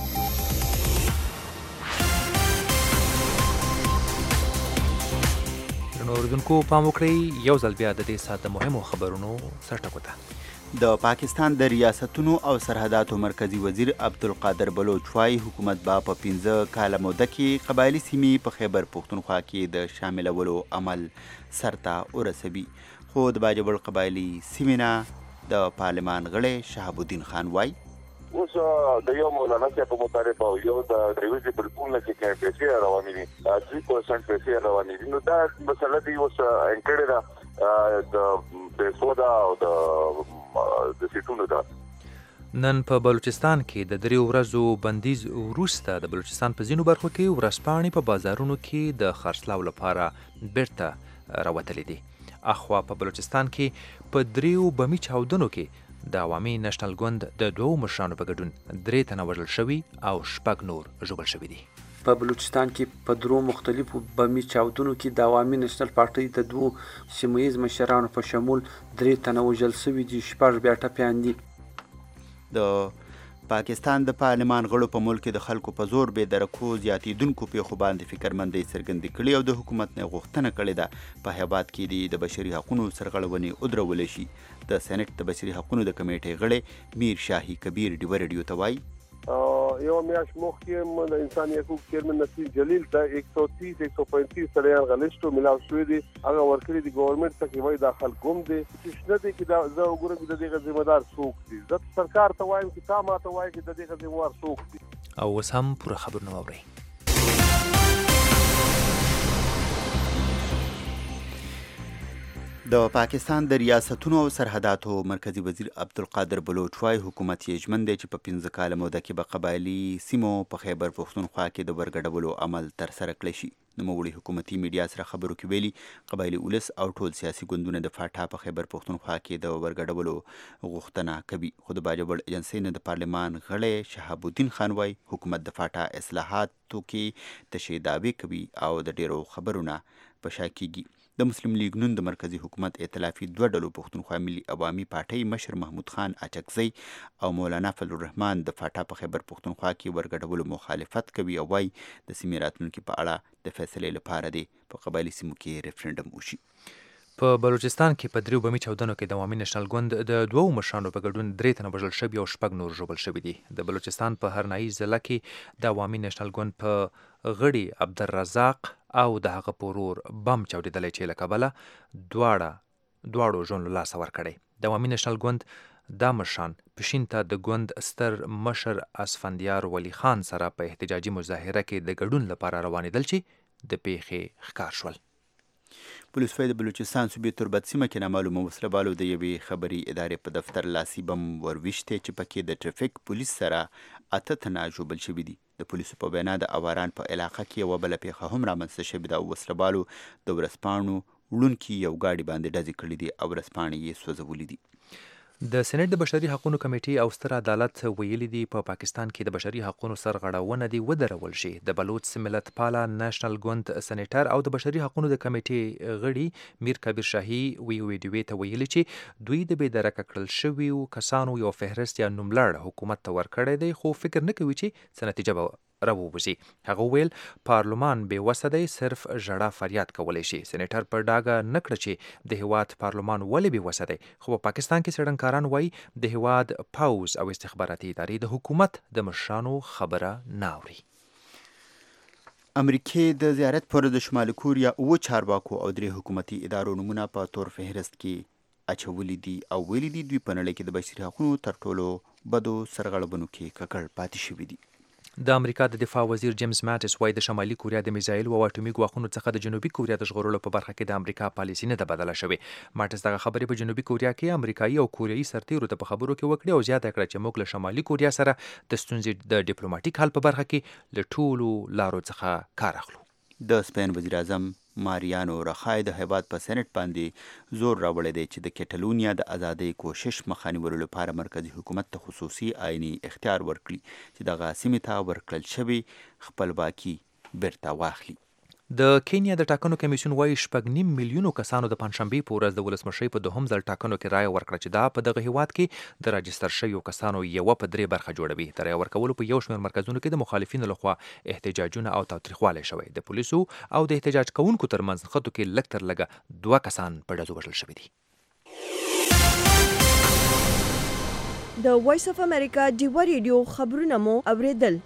اوردونکو پام وکړئ یو ځل بیا د دې ساعت مهمو خبرونو سرټکو ته. د پاکستان د ریاستونو او سرحداتو مرکزی وزیر عبدالقادر بلوچ وايي حکومت به په 15 کاله موده کې قبایلی سیمې په خیبر پښتونخوا کې د شاملولو عمل سرته ورسوي. خو د باجوړ قبایلی سیمې نه د پارلمان غړی شهاب الدین خان وايي اوس د یو مولانا صاحب په مطابق یو د ریویزي بلکل نه کې پیسې روانې دي 3% پیسې روانې دي. نو دا مسله دی اوس انکړه ده د پیسو دا او د سیټونو دا. نن په بلوچستان کې د 3 ورځو بندیز وروسته د بلوچستان په ځینو برخو کې ورځپاڼې په بازارونو کې د خرڅلاو لپاره بیرته راوتلې دي. اخوا په بلوچستان کې په 3 بمي چاودنو کې د عوامي نېشنل ګوند د 2 مشرانو په ګډون 3 تنه وژل شوي او 6 نور ژوبل شوي دي. په بلوچستان کې په 3 مختلفو بمي چاودنو کې د عوامي نېشنل پارټۍ د 2 سیمه‌ییز مشرانو په شمول 3 تنه وژل شوي دي، 6 بیا ټپیان دي. د پاکستان د پارلمان غړو په ملک کې د خلکو په زور بې درکو زیاتېدونکو پیښو باندې فکرمندۍ څرګندې کړې او د حکومت نه غوښتنه کړې ده په هیواد کې د بشري حقوقو سرغړونې ودرولې شي. د سېنات د بشري حقوقو د کمیټې غړی میر شاهي کبیر ډیو ریډیو ته وایي یو میاشت مخکې د انساني حقوقو چیرمن نصیر جلیل ته 130-135 سړیان غلشتو ملاو شوي دي. هغه ورکړي دي ګورنمنټ ته چې وایي دا خلک ګم دي چې شنه دي چې زه وګورم چې د دې ذمہ دار څوک دي. زه سرکار ته وایم چې تا ما ته وایي چې د دې ذمہ دار څوک دي. او اوس هم پوره خبرونه واورئ. د پاکستان د ریاستونو او سرحداتو مرکزی وزیر عبدالقادر بلوچ وايي حکومت یې ژمن دی چې په 15 کاله موده کې به قبایلی سیمو په خیبر پښتونخوا کې د ورګډولو عمل ترسره کړی شي. نوموړي حکومتي میډیا سره خبرو کې ویلي قبایلی ولس او ټول سیاسي ګوندونه د فاټا په خیبر پښتونخوا کې د ورګډولو غوښتنه کوي. خو د باجوړ ایجنسۍ نه د پارلمان غړی شهاب الدین خان وايي حکومت د فاټا اصلاحاتو کې تشې دعوې کوي او د ډیرو خبرونه په شا کیږي. د مسلم لیگ نون د مرکزی حکومت ائتلافي 2 ډلو پښتونخوا ملي عوامي پارټۍ مشر محمود خان اچکزی او مولانا فضل الرحمن د فاټا په خیبر پښتونخوا کې ورګډولو مخالفت کوي او وايي د سیمې راتلونکي په اړه د فیصلې لپاره دی په قبایلی سیمو کې ریفرنډم وشي. په بلوچستان کې په 3 بمي چاودنو کې د عوامي نېشنل ګوند د 2 مشرانو په ګډون 3 تنه وژل شوي او 6 نور ژوبل شوي دي. د بلوچستان په هرنایي ضلع کې د عوامي نېشنل ګوند په غړي عبدالرزاق او د هغه پورور بم چاودېدلی چې له کبله دواړو ژوند له لاسه ورکړی. د عوامي نېشنل ګوند دا مشران پښین ته د ګوند ستر مشر اسفندیار ولی خان سره په احتجاجي مظاهره کې د ګډون لپاره روانېدل چې د پیښې ښکار شول. پولیس وايي د بلوچستان صوبې تربت سیمه کې نامعلومه وسله بالو د یوې خبري ادارې په دفتر لاسي بم ورویشتې چې پکې د ټرافیک پولیس سره 8 تنه ژوبل شوي دي. د پولیسو په وینا د اواران په علاقه کې یوه بله پیښه هم رامنځته شوې ده او وسله بالو د ورځپاڼو وړونکي یو ګاډي باندې ډزې کړي دي او ورځپاڼې یې سوځولي دي. د سېنات د بشري حقوقو کمیټې او ستر عدالت ویلي دي په پاکستان کې د بشري حقوقو سرغړونه دي ودرول شي. د بلوچ ملت پاله نېشنل ګوند سېنیټر او د بشري حقوقو د کمیټې غړي میر کبیر شاهي ویډیو ته ویلي چې دوی د بې درکه کړل شویو کسانو یو فهرست یا نوملړ حکومت ته ورکړی دی خو فکر نه کوي چې څه نتیجه به راووځي. هغه ویل پارلمان بې وسه دی صرف ژړا فریاد کولی شي. سېنیټر په ډاګه نه کړه چې د هیواد پارلمان ولې بې وسه دی خو په پاکستان کې څېړنکاران وایي د هیواد پوځ او استخباراتي ادارې د حکومت د مشرانو خبره نه اوري. امریکې د زیارت پر د شمالي کوریا 9 چارواکو او 3 حکومتي ادارو نومونه په تور فهرست کې اچولي دي او ویلي دي دوی په نړۍ کې د بشري حقوقو تر ټولو بدو سرغړونو کې ککړ پاتې شوي دي. د امریکا د دفاع وزیر جیمز ماټس وايي د شمالي کوریا د میزایل او اټومي ګواښونو څخه د جنوبي کوریا د ژغورلو په برخه کې د امریکا پالیسي نه ده بدله شوې. ماټس دغه خبرې په جنوبي کوریا کې امریکایي او کوریایي سرتیرو ته په خبرو کې وکړې او زیاته کړه چې موږ له شمالي کوریا سره د ستونزې د ډیپلوماټیک حل په برخه کې له ټولو لارو څخه کار اخلو. د سپین وزیر اعظم ماریانو رخای د هیواد په سېنات باندې زور راوړی دی چې د کټالونیا د ازادۍ کوشش مخه نیولو لپاره مرکزي حکومت ته خصوصي آئیني اختیار ورکړي چې دغه سیمې ته ورکړل شوې خپلواکي بیرته واخلي. د کینیا د ټاکنو کمیسیون وايي 6.5 میلیونو کسانو د پنځشنبې په ورځ د ولسمشرۍ په دوهم ځل ټاکنو کې رایه ورکړه چې دا په دغه هیواد کې د راجستر شویو کسانو یوه په درې برخه جوړوي. د رایه ورکولو په یو شمېر مرکزونو کې د مخالفینو لخوا احتجاجونه او تاوتریخوالی شوی. د پولیسو او د احتجاج کوونکو ترمنځ نښتو کې لږ تر لږه 2 کسان په ډزو وژل شوي دي. د وایس اف امریکا ډیوا ریډیو خبرونه مو اوریدل.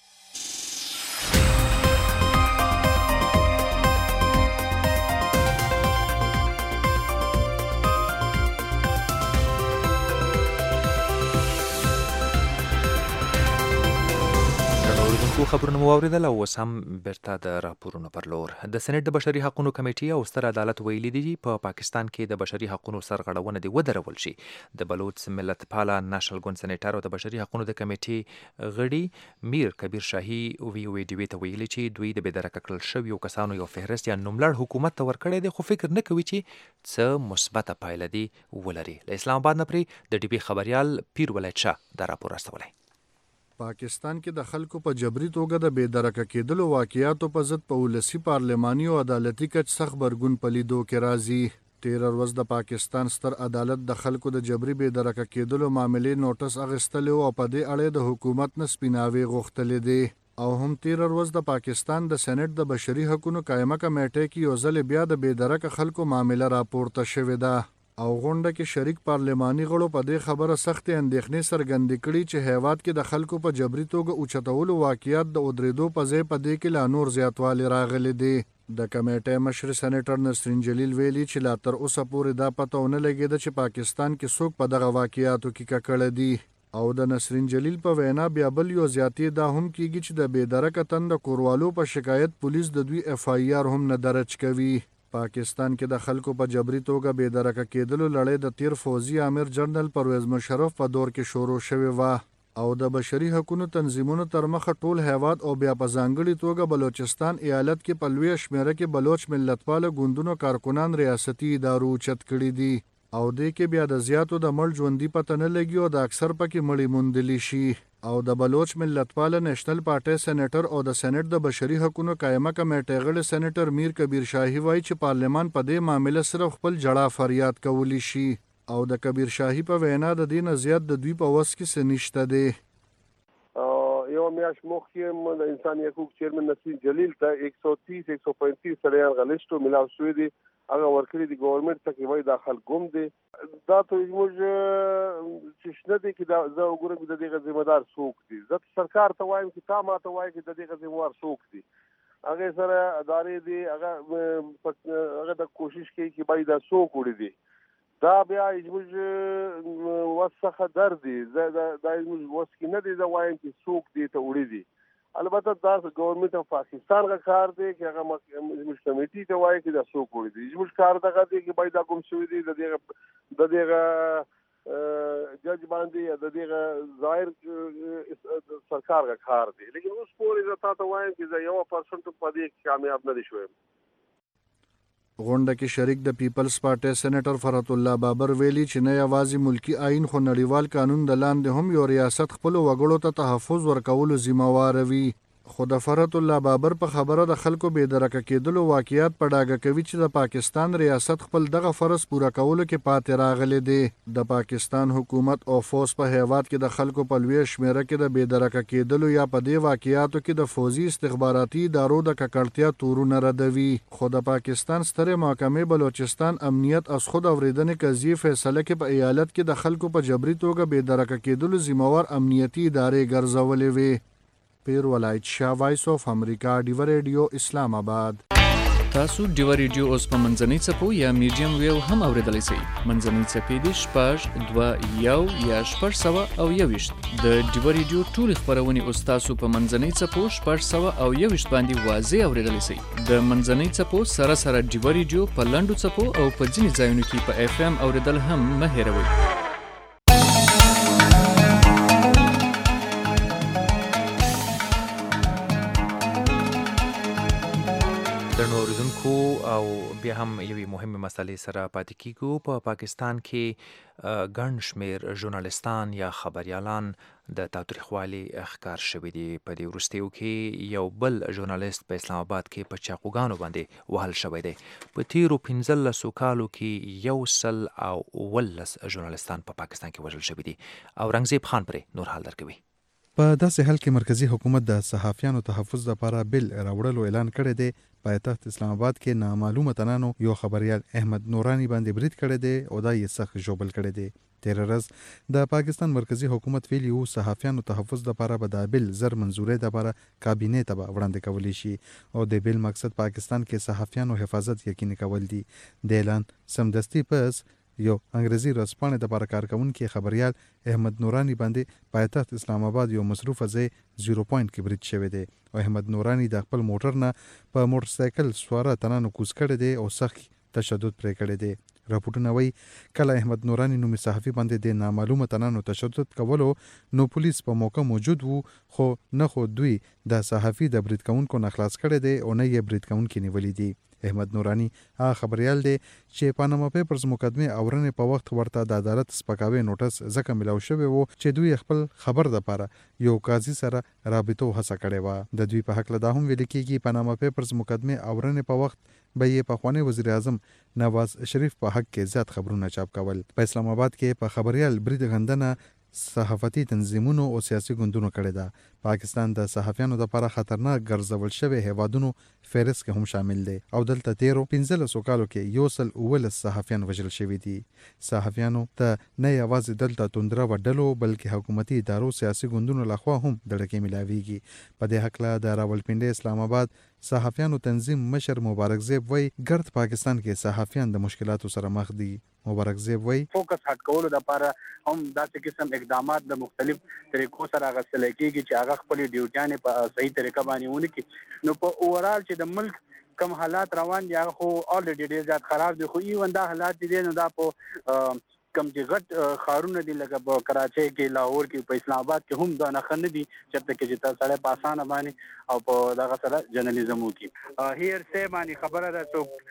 خبرونه مو واوریدل او اوس هم بیرته د راپورونو پر لور. د سېنات د بشري حقوقو کمیټې او ستر عدالت ویلي دي په پاکستان کې د بشري حقوقو سرغړونه دې ودرول شي. د بلوچ ملت پاله نېشنل ګوند سېنیټر او د بشري حقوقو د کمیټې غړي میر کبیر شاهي وی ته ویلي چې دوی د بېدرکه کړل شویو کسانو یو فهرست یا نوملړ حکومت ته ورکړی دی، خو فکر نه کوي چې څه مثبته پایله دی ولري. له اسلام آباد نه پرې د ډي بي خبريال پیر ولایت شاه دا راپور راستولی. پاکستان کې د خلکو په جبري توګه د بېدرکه کېدلو واقعیاتو په ضد په ولسي پارلماني او عدالتي کچ سخت غبرګون په لیدو کې راځي. 13 ورځ د پاکستان ستر عدالت د خلکو د جبري بېدرکه کېدلو معاملې نوټس اخیستلی او په دې اړه د حکومت نه سپیناوی غوښتلې دی. او هم 13 ورځ د پاکستان د سېنات د بشري حقوقو قائمه کمیټې کې یو ځل بیا د بېدرکه خلکو معامله راپورته شوې ده. او غونډه کې شریک پارلماني غړو په دې خبره سخت اندېښنې څرګندې کړي چې هیواد کې د خلکو په جبري توګه اوچتولو واقعیت د ودرېدو په ځای په دې کې لا نور زیاتوالی راغلی دی. د کمیټې مشر سېنیټر نسرین جلیل ویلي چې لا تر اوسه پورې دا پته ونه لګېده چې پاکستان کې څوک په دغه واقعیاتو کې ککړه دي. او د نسرین جلیل په وینا بیا بل یو زیاتې دا هم کیږي چې د بېدرکه تن د کوروالو په شکایت پولیس د دوی FIR هم نه درج کوي. پاکستان کې د خلکو په جبري توګه بېدرکه کېدلو لړۍ د تیر فوزي امیر جنرال پرویز مشرف په دور کې شروع شوې وه او د بشري حقوقو تنظیمونو تر مخه ټول هیواد او بیا په ځانګړي توګه بلوچستان ایالت کې په لویه شمېره کې بلوچ ملتپاله ګوندونو کارکنان ریاستي ادارو اوچت کړي دي. او دې کې بیا د زیاتو د مړ ژوندي پته نه لګي او د اکثر پکې مړي موندلی شي. او د بلوچ ملتپاله نېشنل پارټۍ سېنیټر او د سېنات د بشري حقوقو قائمه کمیټې غړي سېنیټر میر کبیر شاهي وایي چې پارلمان په دې معاملې صرف خپل جړه فریاد کولی شي. او د کبیر شاهي په وینا د دې نه زیات د دوی په وس کې څه نشته دی. یو میاشت مخکې د انساني حقوقو چیرمن نسرین جلیل ته 130-135 سړیان غلیشتو ملاو شوي دي. هغه ورکړي دي ګورنمنت ته کې وایي دا خلک ګم دي. دا ته زموږ چې شنه دی چې دا زه وګورم د دغه ذمہدار څوک دي. زه سرکار ته وایم چې تا ما ته وایي چې د دغه ذمہوار څوک دي. هغې سره ادارې دي هغه د کوشش کوي چې باید دا څوک وړي دي. دا بیا زموږ وس څخه در دي. دا زموږ وس کې نه دي زه وایم چې څوک دي ته وړي دي. البته دا ګورنمنت اف پاکستان غا کار دی چې هغه زموږ کمیټې ته وایي چې دا څوک وړي دي. زموږ کار دغه دی چې باید دا کوم شوي دي د دغه جج باندې یا د دغه ظاهر سرکار غا کار دی. لیکن اوس پورې زه تا ته وایم چې زه 1% په دې کې کامیاب نه دی شوی. غونډه کې شریک د پیپلز پارټي سېنیټر فرحت الله بابر ویلي چې نه یوازې ملکی آئین خو نړیوال قانون د لاندې هم یو ریاست خپل وګړو ته تحفظ ورکولو ذمہوار وي. خو د فرحت الله بابر په خبره د خلکو بېدرکه کېدلو واقعیات په ډاګه کوي چې د پاکستان ریاست خپل دغه فرض پوره کولو کې پاتې راغلی دی. د پاکستان حکومت او فوج په هیواد کې د خلکو په لویه شمېره کې د بېدرکه کېدلو یا په دې واقعیاتو کې د فوجي استخباراتي ادارو د ککړتیا تورونه ردوي. خو د پاکستان سترې محکمې بلوچستان امنیت از خود اورېدنې قضیې فیصله کې په ایالت کې د خلکو په جبري توګه بېدرکه کېدلو ذمہوار امنیتي ادارې ګرځولې وي. پیر ولایت شاه وایس اف امریکا ډیوا ریډیو اسلام آباد. تاسو ډیوا ریډیو اوس په منځنۍ څپو یا میډیم ویو هم اوریدلای شئ. منځنۍ څپې دي 6.2 یا 621. د ډیوا ریډیو ټول خبرونه اوس تاسو په منځنۍ څپو 621 باندې واضح اوریدلای شئ. د منځنۍ څپو سره ډیوا ریډیو په لنډو څپو او په ځینې ځایونو کې په FM اوریدل هم مه هېروئ. درنو اوریدونکو او بیا هم یوې مهمه مسلې سره پاتې کیږو. په پاکستان کې ګڼ شمېر ژورنالستان یا خبریالان د تاوتریخوالي ښکار شوي دي. په دې وروستیو کې یو بل ژورنالست په اسلام آباد کې په چاقوګانو باندې وهل شوی دی. په تیرو 15 کالو کې 111 ژورنالستان په پاکستان کې وژل شوي دي. او رنګزیب خان پرې نور حال درکوي. په داسې حال کې مرکزی حکومت د صحافیانو تحفظ لپاره بل راوړلو اعلان کړی دی. پایتخت اسلام آباد کې نامعلومه تنانو یو خبریال احمد نورانی باندې برید کړی دی او دا یې سخت ژوبل کړی دی. تیر ورځ د پاکستان مرکزی حکومت ویلي وو صحافیانو تحفظ لپاره به د بل زر منزورې لپاره کابینې ته وړاندې کولی شي او د بل مقصد پاکستان کې صحافیانو حفاظت یقیني کول دي. د اعلان سمدستي پس یو انګریزي ورځپاڼې د لپاره کارکونکي خبریال احمد نورانی باندې پایتخت اسلام آباد یو مصروفه ځای 0 پوینټ کې برید شوی دی او احمد نورانی د خپل موټر نه په موټر سایکل سواره تنانو کوز کړی دی او سخت تشدد پرې کړی دی. راپورټونه وایي کله احمد نورانی نومي صحافي باندې د نامعلومه تنانو تشدد کولو نو پولیس په موقع موجود وو، خو دوی د صحافي د برید کوونکو نه خلاص کړی دی او نه یې برید کوونکي نیولي دي. احمد نورانی هغه خبریال دی چې پاناما پیپرز مقدمه اورنې په وخت ورته د عدالت سپکاوي نوټس ځکه ملاو شوی وو چې دوی خپل خبر د پاره یو قاضي سره رابطه هڅه کړې و. د دوی په حق له دا هم ویل کېږي پاناما پیپرز مقدمه اورنې په وخت به یې پخوانی وزیر اعظم نواز شریف په حق کې زیات خبرونه چاپ کول. په اسلام آباد کې په خبریال برید غندنه صحافتي تنظیمونو او سیاسي ګوندونو کړی ده. پاکستان د صحافیانو لپاره خطرناک ګرځول شوی هیوادونو فهرست کې هم شامل دی او دلته تیرو 15 کالو کې 111 صحافیان وژل شوي دي. صحافیانو ته نه یوازې دلته توندره وډلو بلکې حکومتي ادارو سیاسي ګوندونو لخوا هم دړکې ملاویږي. په دې حقله د راولپنډي اسلام آباد صحافیانو تنظیم مشر مبارک زیب وای ګرد پاکستان کې صحافیان د مشکلاتو سره مخ دي. مبارک زیب وای فوکس هټ کولو لپاره هم داسې قسم اقدامات د مختلف طریقو سره غوښتل کېږي چې هغه خپل ډیوټیانې په صحیح طریقه باندې ونکړي. نو په اورال چې د ملک کم حالات روان دي هغه خو الریډي ډېر زیات خراب دي، خو ایون دا حالات دي نو دا په کم چې غټ خارونه دي لکه په کراچۍ کې، لاهور کې، په اسلام آباد کې هم دا نه خنه دي چېرته کې چې تاسو سره په اسانه باندې او په دغه سره جرنالیزم وکړي. هیر سه باندې خبره ده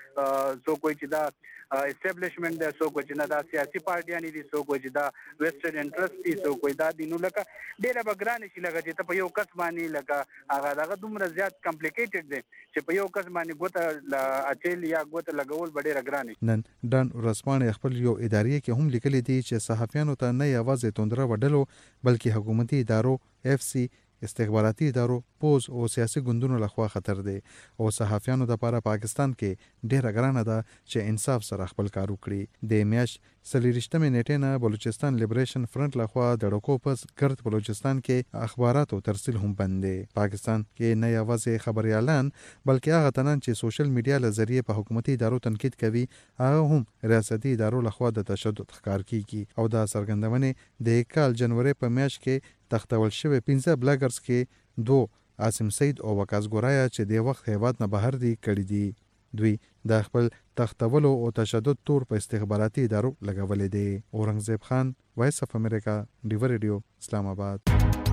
څوک کوئی چې دا اسټابلیشمنت ده، څوک چې نه دا سیاسي پارټیان دي، څوک چې دا ویسټرن انټرست دي، څوک دا دي. نو لکه ډېره به ګرانه شي لکه چې ته په یو کس باندې لکه هغه دومره زیات کمپلیکیټډ دی چې په یو کس باندې ګوته اچیل یا ګوته لګول به ډېره ګرانه. نن ډان ورځپاڼې خپل یو ادارې کې هم لیکلي دي چې صحافیانو ته نه یوازې توندره وډلو بلکې حکومتي ادارو FC استخباراتي ادارو پوز او سیاسي ګوندونو لخوا خطر دی او صحافیانو د لپاره پاکستان کې ډېره ګرانه ده چې انصاف سره خپل کار وکړي. د میاشت 23 نیټې نه بلوچستان لیبریشن فرنٹ لخوا د ډکو پس ګرد بلوچستان کې اخبارات او ترسیل هم بند دي. پاکستان کې نه یوازې خبريالان بلکې هغه تنان چې سوشل میډیا له ذریعہ په حکومتي ادارو تنقید کوي هغه هم ریاستي ادارو لخوا د تشدد ښکار کیږي او دا څرګندونه د کال جنوري په میاشت کې تختول شوی 15 بلاګرز کې 2 عاصم سید او وقاص ګورایا چې د وخت هیواد نه بهر دي کړي دي. دوی د خپل تختولو او تشدد تور په استخباراتي ادارو لګولې دي. اورنګزیب خان، وایس اف امریکا، ډیو ریډیو، اسلام آباد.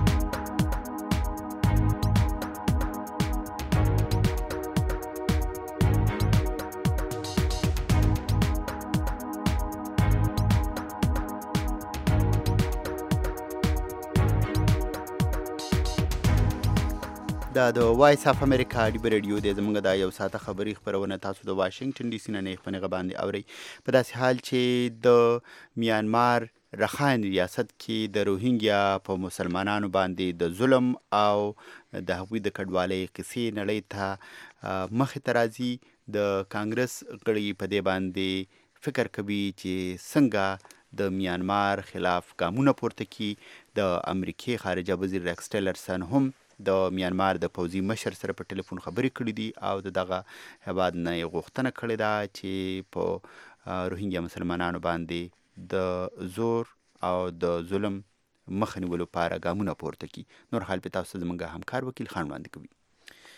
دا د وایس اف امریکا ډیو ریډیو د زمونږ د یو ساعته خبري خبرونه تاسو د واشنگټن ډي سي نه خپنه باندې اوري. په داسې حال چې د میانمار رخان ریاست کې د روهینګیا په مسلمانانو باندې د ظلم او د هغوی د کډوالۍ قصې نړۍ ته مخې ته راځي. د کانګرس غړي په دې باندې فکر کوي چې څنګه د میانمار خلاف ګامونه پورته کړي. د امریکای خارجه وزیر ریکس ټیلرسن هم د میانمار د پوځي مشر سره په ټلیفون خبرې کړې دي او دغه هیواد نه غوښتنه کړې ده چې په روهینګیا مسلمانانو باندې د زور او د ظلم مخه نیولو لپاره ګامونه پورته کړي. نور حال په تاسو زموږ همکار وکیل خان وړاندې کوي.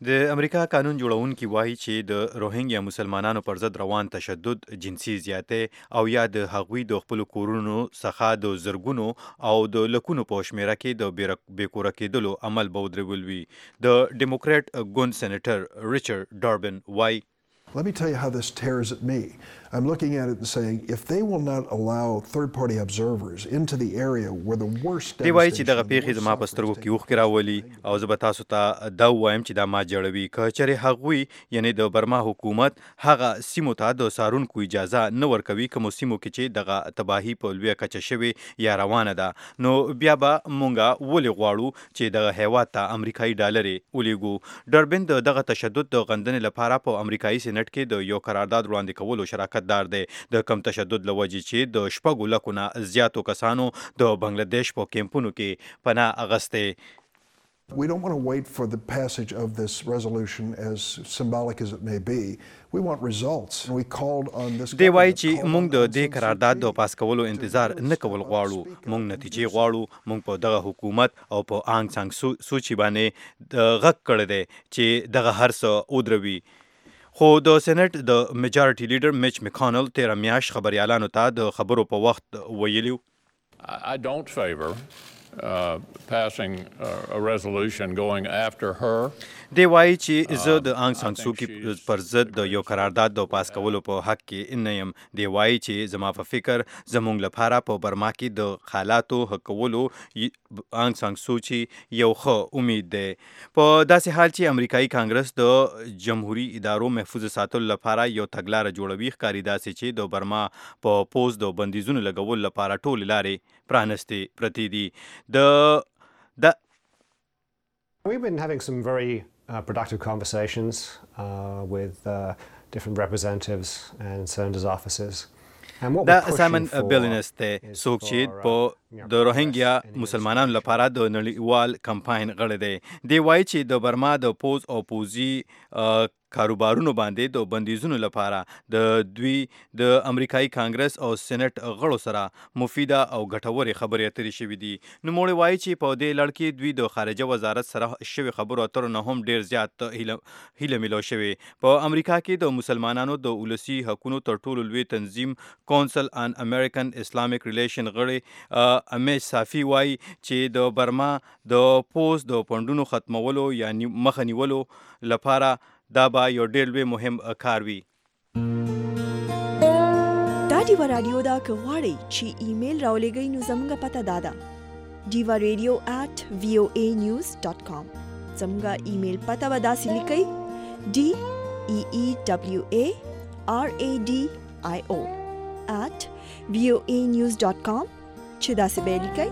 د امریکا قانون جوړونکي وایي چې د روهینګیا مسلمانانو پر ضد روان تشدد، جنسي زیاتې او یا د هغوی د خپلو کورونو څخه د زرګونو او د لکونو په شمیره کې د بېکوره کېدلو عمل به ودرول وي. د ډیموکریټ ګوند سینیټر ریچارډ ډاربن وایي Let me tell you how this tears at me. I'm looking at it and saying, if they will not allow third-party observers into the area where the worst دی وایي چې دغه پیښې زما په سترګو کې اوښکې راولي او زه به تاسو ته دا ووایم چې دا ما جړوي. که چېرې هغوی یعنې د برما حکومت هغه سیمو ته د څارونکو اجازه نه ورکوي، کومو سیمو کې چې دغه تباهي په لویه کچه شوې یا روانه ده، نو بیا به مونږ ولې غواړو چې دغه هیواد ته امریکایي ډالرې ولیږو. ډربن د دغه تشدد د غندنې لپاره په امریکایي سینټ کې د یو قرارداد وړاندې کولو شراکت دار دی، د کم تشدد له وجې چې د 6 لکو نه زیاتو کسانو د بنگلاديش په کیمپونو کې پناه اغستې. We don't want to wait for the passage of this resolution, as symbolic as it may be. We want results. We called on this. دی وایي چې موږ د دې قرارداد د پاس کولو انتظار نه کول غواړو، موږ نتیجې غواړو. موږ په دغه حکومت او په آنګ سان سوچي باندې غږ کړی دی چې دغه هر څه ودروي. خو د سېنات د میجارټي لیډر میچ میکانل تیره میاشت خبریالانو ته د خبرو په وخت ویلي I don't favor passing a resolution going after her. دی وایي چې زه د آنګ سان سوکي پر ضد د یو قرارداد د پاس کولو په حق کې نه یم. دی وایي چې زما په فکر زموږ لپاره په برما کې د حالاتو حق کولو آنګ سان سوچي یو ښه امید دی. په داسې حال چې امریکایي کانګرس د جمهوری ادارو محفوظ ساتلو لپاره یو تګلاره جوړوي، ښکاري داسې چې د برما په پوز د بندیزونو لګولو لپاره ټولې لارې پرانستې پرتې دي. We've been having some very productive conversations with different representatives and senators' offices. دا سایمن بیلینس ته څوک چې په د روهینګیا مسلمانانو لپاره د نړیوال کمپاین غړی دی. دی وایي چې د برما د پوز او پوزي کاروبارونو باندې د بندیزونو لپاره د دوی د امریکایي کانګرس او سېنات غړو سره مفیده او ګټورې خبرې اترې شوې دي. نوموړی وایي چې په دې لړ کې دوی د خارجه وزارت سره شوې خبرو اترو نه هم ډېر زیات هیله میلو شوې. په امریکا کې د مسلمانانو د ولسي حقونو تر ټولو لوی تنظیم کونسل آن امریکن اسلامیک ریلیشن غړی امیش صافي وایي چې د برما د پوز د پوندونو ختمولو یا مخه نیولو لپاره دا به یو ډېر لوی مهم کار وي. دا ډیوا رادیو دا که غواړئ چې ایمیل راولېږئ نو زموږ پته دا ده diva.radio@voanews.com. زموږ ایمیل پته به داسې لیکئ DEEWARADIO@voanews.com چې داسې به لیکئ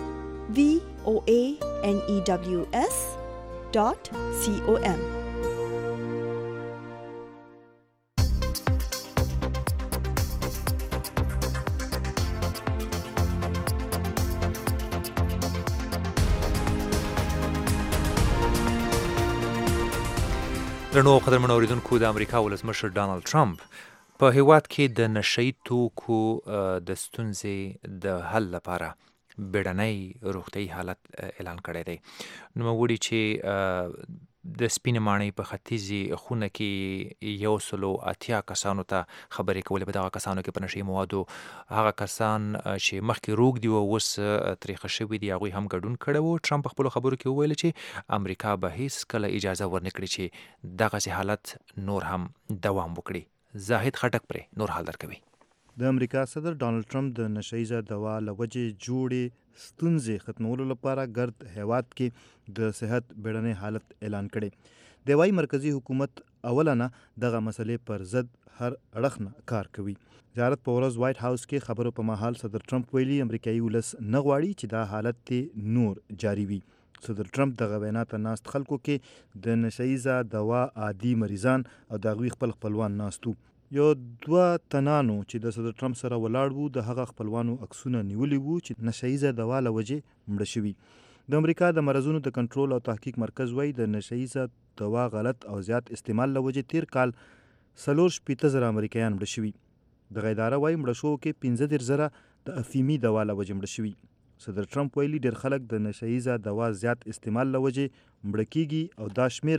VOANEWS.com. درنو قدرمنو اوریدونکو، د امریکا ولسمشر ډانلډ ټرمپ په هیواد کې د نشئی توکو د ستونزې د حل لپاره بیړنی روغتیايي حالت اعلان کړی دی. نوموړي چې د سپینې ماڼۍ په ختیځي خونه کې 180 کسانو ته خبرې کولې. په دغه کسانو کې په نشئی موادو هغه کسان چې مخکې روږ دي او اوس تریخه شوي دي هغوی هم ګډون کړی و. ټرمپ په خپلو خبرو کې وویل چې امریکا به هیڅ کله اجازه ورنه کړي چې دغسې حالت نور هم دوام وکړي. زاهد خټک پرې نور حال درکوي. د امریکا صدر ډانلډ ټرمپ د نشایزه دوا له وجې جوړې ستونزې ختمولو لپاره ګرد هیواد کې د صحت بیړنی حالت اعلان کړي. د وايي مرکزی حکومت اولنه دغه مسلې پر ضد هر اړخ نه کار کوي. زیارت په ورځ وایټ هاوس کې خبرو په مهال صدر ټرمپ ویلي امریکایي ولس نه غواړي چې دا حالت نور جاری وي. صدر ټرمپ دغه وینا ته ناست خلکو کې د نشایزه دوا عادي مریضان او د هغوی خپلوان ناستو. یو 2 تنانو چې د صدر ټرمپ سره ولاړ وو د هغه خپلوانو عکسونه نیولي وو چې نشایزه دوا له وجې مړه شوي. د امریکا د مرضونو د کنټرول او تحقیق مرکز وایي د نشایزه دوا غلط او زیات استعمال له وجې تیر کال 4,000 امریکایان مړه شوي. دغه اداره وایي مړه شوو کې 15,000 د افیمي دوا له وجې مړه شوي. صدر ټرمپ ویلي ډېر خلک د نشایزه دوا زیات استعمال له وجې مړه کیږي او دا شمیره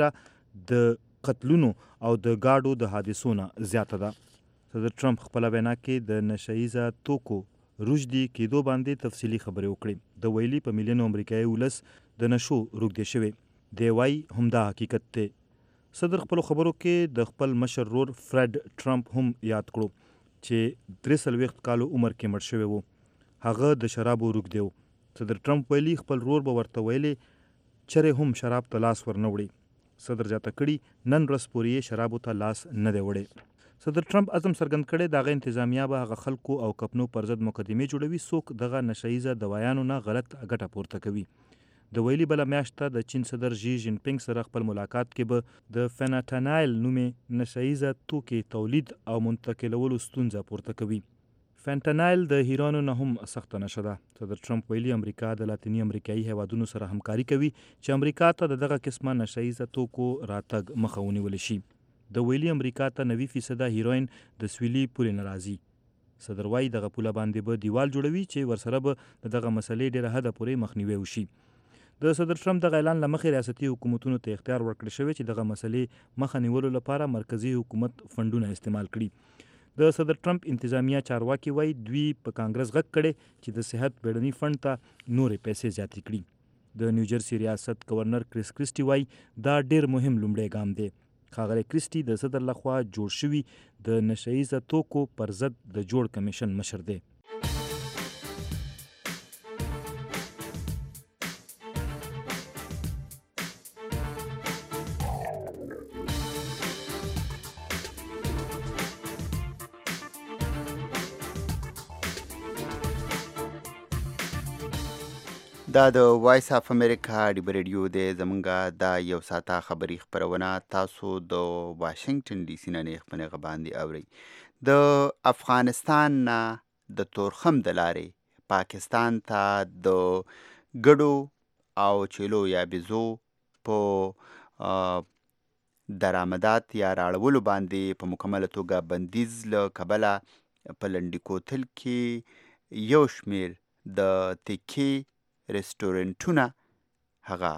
د قتلونو او د ګاډو د حادثو نه زیاته ده. صدر ټرمپ خپله وینا کې د نشه ییزه توکو رشدي کېدو باندې تفصیلي خبرې وکړې. د ویلي په میلیونو امریکایي ولس د نشو روږدی شوی. دی وایي همدا حقیقت دی. صدر خپلو خبرو کې د خپل مشر رور فرید ټرمپ هم یاد کړو چې 43 کالو عمر کې مړ شوی و. هغه د شرابو روږدی و. صدر ټرمپ ویلي خپل رور به ورته ویلي چرې هم شراب ته لاس ورنه وړي. صدر زیاته کړي نن ورځ پورې یې شرابو ته لاس نه دی وړی. صدر ټرمپ عزم څرګند کړی د هغه انتظامیه به هغه خلکو او کپنو پر ضد مقدمې جوړوي څوک دغه نشه ییزه دوایانو نه غلط ګټه پورته کوي. د ویلي بله میاشت ته د چین صدر ژي جین پینګ سره خپل ملاقات کې به د فینټانایل نومې نشه ییزه توکې تولید او منتقلولو ستونزه پورته کوي. فینټانایل د هیروینو نه هم سخته نشه ده. صدر ټرمپ ویلي امریکا د لاتینی امریکایي هیوادونو سره همکاري کوي چې امریکا ته د دغه قسمه نشه ییزه توکو راتګ مخه ونیول شي. د ویلي امریکا ته 90% هیروین د سویلي پولې نه راځي. صدر وایي دغه پوله باندې به دیوال جوړوي چې ورسره به د دغه مسلې ډېره حده پورې مخنیوی وشي. د صدر ټرمپ دغه اعلان له مخې ریاستي حکومتونو ته اختیار ورکړل شوی چې دغه مسلې مخه نیولو لپاره مرکزي حکومت فنډونه استعمال کړي. د صدر ټرمپ انتظامیه چارواکي وایي دوی په کانګرس غږ کړی چې د صحت بیړني فنډ ته نورې پیسې زیاتې کړي. د نیوجرسي ریاست گورنر کریس کریسټي وایي دا ډېر مهم لومړی ګام دی. ښاغلی کریسټي د صدر لخوا جوړ شوي د نشه ییزه توکو پر ضد د جوړ کمیشن مشر دی. دا د وایس اف امریکا ډیبر ریډیو دی. زمونږه دا یو ساعته خبري خپرونه تاسو د واشنگټن ډي سي نه نیغ باندې اورئ. د افغانستان نه د تورخم د لارې پاکستان ته د ګډو او چیلو یا بیزو په درآمدات یا راړولو باندې په مکمله توګه بندیز له کبله په لنډي کوتل کې یو شمیر د تکي رستورنټونه هغه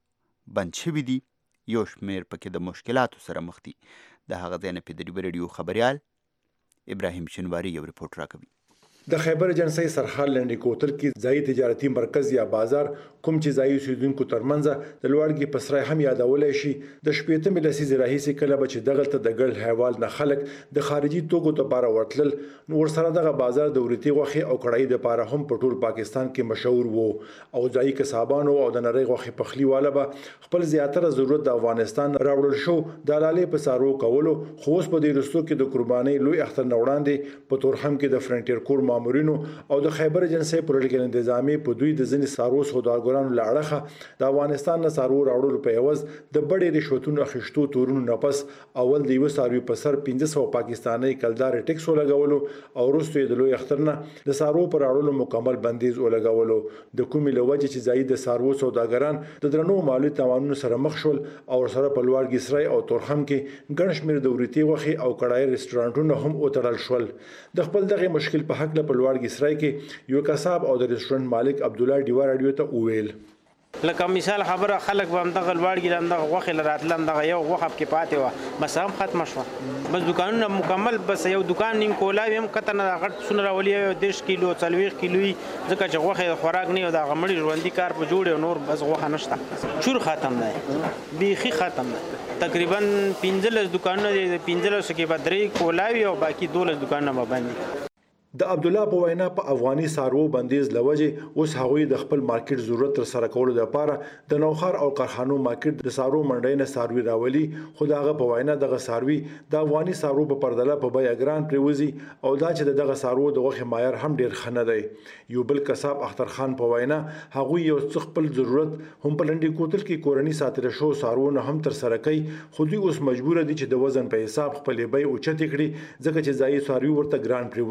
بند شوي دي. یو شمیر پکې د مشکلاتو سره مخ دي. د هغه ځای نه په ډیبر ریډیو خبریال ابراهیم شنواری یو رپورټ راکوي. د خیبر ایجنسۍ سرحال لنډي کوتل کې ځایي تجارتي مرکز یا بازار کوم چې ځایي اوسیدونکو ترمنځ د لوړګي پسرای هم یادولی شي. د 18 لسیزې راهیسې کله به چې دغلته د ګډ حیوال نه خلک د خارجي توکو دپاره ورتلل نو ورسره دغه بازار د وریتي غوښې او کړایي دپاره هم په ټول پاکستان کې مشهور و. او ځایي کسابانو او د نرۍ غوښې پخلي والا به خپل زیاتره ضرورت د افغانستان راوړل شو د حلالۍ په څارو کولو. خو اوس په دې وروستو کې د قربانۍ لوی اختر نه وړاندې په تورخم کې د فرنټیر کور مامورینو او د خیبر ایجنسۍ پولیټیکل انتظامیې په دوی د ځینې څاروو سوداګرانو له اړخه د افغانستان نه څاروو راوړلو په عوض د بډې رشوتونو اخیستو تورونو نه پس اول د یوه څاروي په سر 1500 پاکستانۍ کلدارې ټکس ولګولو او وروسته یې د لوی اختر نه د څاروو په راوړلو مکمل بندیز ولګولو. د کومې له وجې چې ځایي د څاروو سوداګران د درنو مالي تاوانونو سره مخ شول او ورسره په لوړګي سرای او تورخم کې ګڼ شمېر د وریتي غوښې او کړایي رسټورانټونه هم وتړل شول. د خپل دغه مشکل په هکله په لوړګي سرای کې یو کساب او د رستورانت مالک عبدالله ډیوا رادیو ته وویل لکه مثال خبره خلک به همدغه لوړګي همدغه غوښې له راتله همدغه یو غوښه پکې پاتې وه بس هم ختمه شوه. بس دوکانونه مکمل بس یو دوکان نیم کولاوي هم کته نه غټ سونه راولي 10 کیلو 40 کیلوي ځکه چې غوښې خوراک نه یو د غمړي ژوندي کار په جوړ نور بس غوښه نشته. چور ختم دی بیخي ختم دی. تقریبا 15 دوکانونه دي 15 کې به 3 کولاوي او باقي 12 دوکانونه به بند دي. د عبدالله په وینا په افغاني څاروو بندیز له وجې اوس هغوی د خپل مارکیټ ضرورت ترسره کولو لپاره د نوښار او کارخانو مارکیټ د څاروو منډۍ نه څاروي راولي. خو د هغه په وینا دغه څاروي د افغاني څاروو په پرتله په بیه ګران پرېوځي او دا چې د دغه څاروو د غوښې معیار هم ډېر ښه نه دی. یو بل کساب اختر خان په وینا هغوی یو څه خپل ضرورت هم په لنډي کوتل کې کورني ساتل شوو څاروو نه هم ترسره کوي. خو دوی اوس مجبوره دي چې د وزن په حساب خپلې بیې اوچتې کړي ځکه چې ځایي څاروي ورته ګران پرېوځي.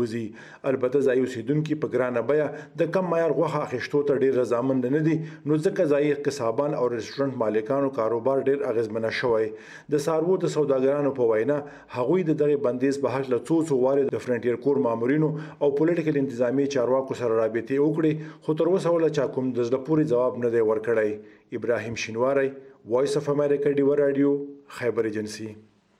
البته ځایي اوسیدونکي په ګرانه بیه د کم معیار غوښه اخیستو ته ډېر رضامند نه دي، نو ځکه ځایي قصابان او رستورانت مالکانو کاروبار ډېر اغېزمنه شوی. د څاروو د سوداګرانو په وینا هغوی د دغې بندیز په هکله څو وارې د فرنټیر کور مامورینو او پولیټیکل انتظامي چارواکو سره رابطې وکړي، خو تر اوسه ولا چا کوم د زړه پورې ځواب نه دی ورکړی. ابراهیم شینواری، وایس اف امریکا، ډیوه رادیو، خیبر ایجنسي.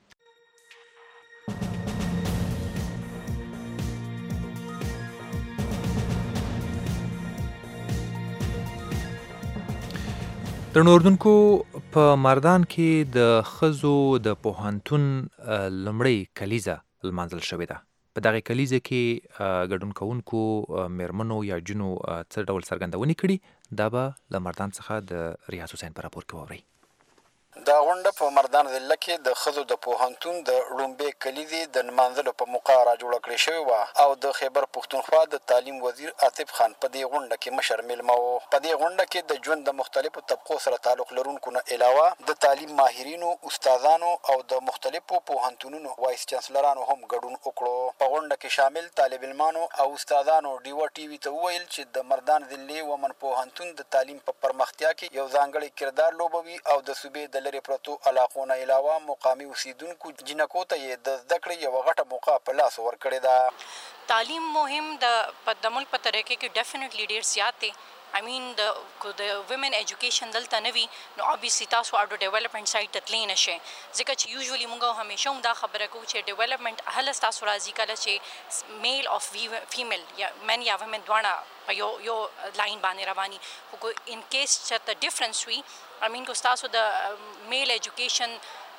درنو اردوونکو، په مردان کې د ښځو د پوهنتون لومړۍ کلیزه لمانځل شوې ده. په دغه کلیزه کې ګډون کوونکو میرمنو یا جنو څه ډول څرګندونې کړي، دا به له مردان څخه د ریاض حسین په راپور کې واورئ. دا غونډه په مردان ضلع کې د ښځو د پوهنتون د لومړۍ کلیزې د نمانځلو په موقع راجوړه کړې شوې وه او د خیبر پښتونخوا د تعلیم وزیر عاطف خان په دې غونډه کې مشر میلمه و. په دې غونډه کې د ژوند د مختلفو طبقو سره تعلق لرونکو نه علاوه د تعلیم ماهرینو، استادانو او د مختلفو پوهنتونونو وایس چانسلرانو هم ګډون وکړو. په غونډه کې شامل طالب علمانو او استادانو ډیوه ټي وي ته وویل چې د مردان ضلع ومن پوهنتون د تعلیم په پرمختیا کې یو ځانګړی کردار لوبوي او د صوبې د لرې پرتو علاقو نه علاوه مقامي اوسیدونکو جنکو ته یې د زده کړې یوه غټه موقع په لاس ورکړې ده. تعلیم مهم د ملک په طریقې کې ډیفینیټلی ډېر زیات دی. I mean د ویمن ایجوکیشن دلته نه وي نو obviously تاسو اډو ډیولپمنٹ سایډ ته تللی نه شئ، ځکه چې یوزولي موږ همیشه هم دا خبره کوو چې ډیولپمنٹ هله ستاسو راځي کله چې میل او فیمیل یا مین یا ویمن دواړه په یو لاین باندې رواني. خو ان کیس چې ته ډفرنس وي I mean کو ستاسو د میل ایجوکیشن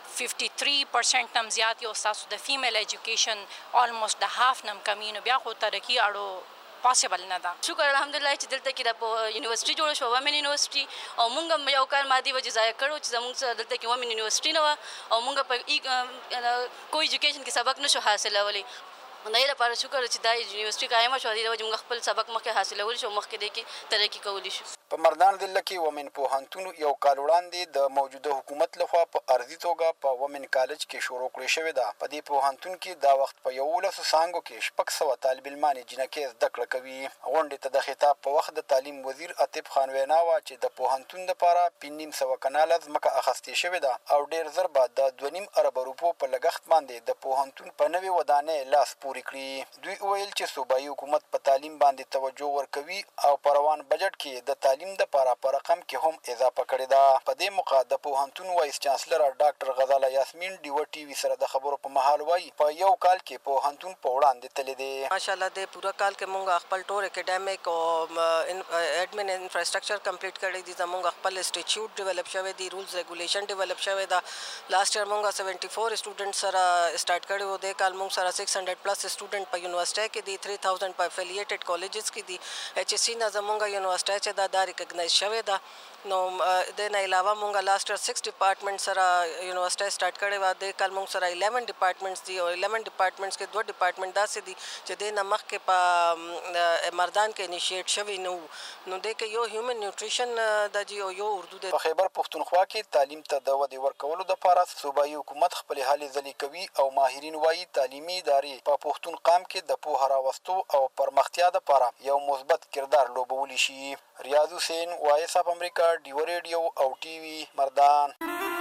53% نم زیات یو ستاسو د فیمیل ایجوکیشن آلموست د هاف نم کمی، نو بیا خو ترقي اړو پاسبل نه ده. شکر الحمدلله چې دلته کې د یونیورسيټي جوړ شو، ومن یونیورسيټي، او موږ هم یو کار مادي وجه ضایع کړو چې زموږ سره دلته کې ومن یونیورسيټي نه وه او موږ په کوئی ایجوکیشن کې سبق نشو حاصلولی. د دې لپاره شکر چې دا یونیورسيټي قایمه شوه، د دې وجه موږ خپل سبق مخکې حاصلولی شو، مخکې دی کې ترقي کولی شو. په مردان ضلع کې ومن پوهنتون یو کال وړاندې د موجوده حکومت لخوا په ارضي توګه په ومن کالج کې شروع کړې شوې ده. په دې پوهنتون کې دا وخت په 11 څانګو کې 600 طالب علمانې جنکې زده کړه کوي. غونډې ته د خطاب په وخت د تعلیم وزیر عاطف خان وینا وه چې د پوهنتون لپاره 5.5 کناله ځمکه اخیستې شوې ده او ډېر زر به د 2.5 ارب روپو په لګښت باندې د پوهنتون په نوې ودانۍ لاس پورې کړي. دوی وویل چې صوبایي حکومت په تعلیم باندې توجه ورکوي او په روان بجټ کې د تعلیم دپاره په رقم کې هم اضافه کړې ده. په دې موقع د پوهنتون وایس چانسلر ډاکټر غزاله یاسمین ډیوه ټي وي سره د خبرو په مهال وایي په یو کال کې پوهنتون په وړاندې تللی دی. ماشاءالله د پوره کال کې موږ خپل ټول اکیډمیک او ایډمن انفراسټرکچر کمپلیټ کړی دي. زموږ خپل انسټیټیوټ ډیولپ شوی دی، رولز ریګولیشن ډیولپ شوی ده. لاست ایئر موږ 74 سټوډنټ سره سٹارټ کړی و، د کال موږ سره 600 پلس سټوډنټ په یونیورسيټي کې دي، 3000 په افیلیټډ کالجز کې دي. ایچ اس سی نه زموږ یونیورسيټي چې دا ریکګنایز شوی ده. نو د نه علاوه مونږ لاست 6 ډپارټمنټ سره یونیورسيټي سٹارټ کړی و. د کال مونږ سره 11 ډپارټمنټس دي او 11 ډپارټمنټس کې 2 ډپارټمنټ داسې دي چې د نمخ کې په مردان کې انیشیټ شوی نو د کې یو هیومن نیوټریشن د جی او یو اردو د په خیبر پښتونخوا کې تعلیم ته د ودې ورکولو لپاره صوبایي حکومت خپل هلې ځلې کوي او ماهرین وایي تعلیمي ادارې په پښتون قام کې د پوهه راوستو او پرمختیا لپاره یو مثبت کردار لوبولی شي. ریاض حسین، وایس اف امریکا، ډیوه ریډیو او ټي وي، مردان.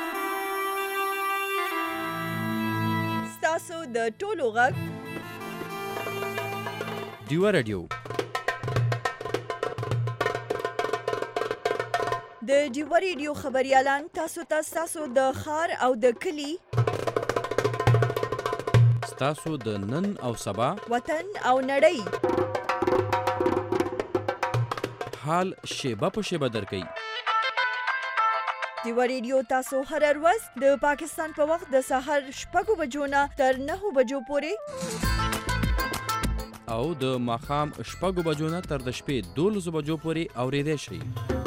ستاسو د ټولو غږ ډیوه ریډیو. د ډیوه ریډیو خبريالان تاسو ته ستاسو د ښار او د کلي، ستاسو د نن او سبا، وطن او نړۍ حال شیبه په شیبه درکوي. ډیوه ریډیو تاسو هر ورځ د پاکستان په وخت د سهار 6 بجو نه تر 9 بجو پورې او د ماښام 6 بجو نه تر د شپې 12 بجو پورې اورېدای شئ.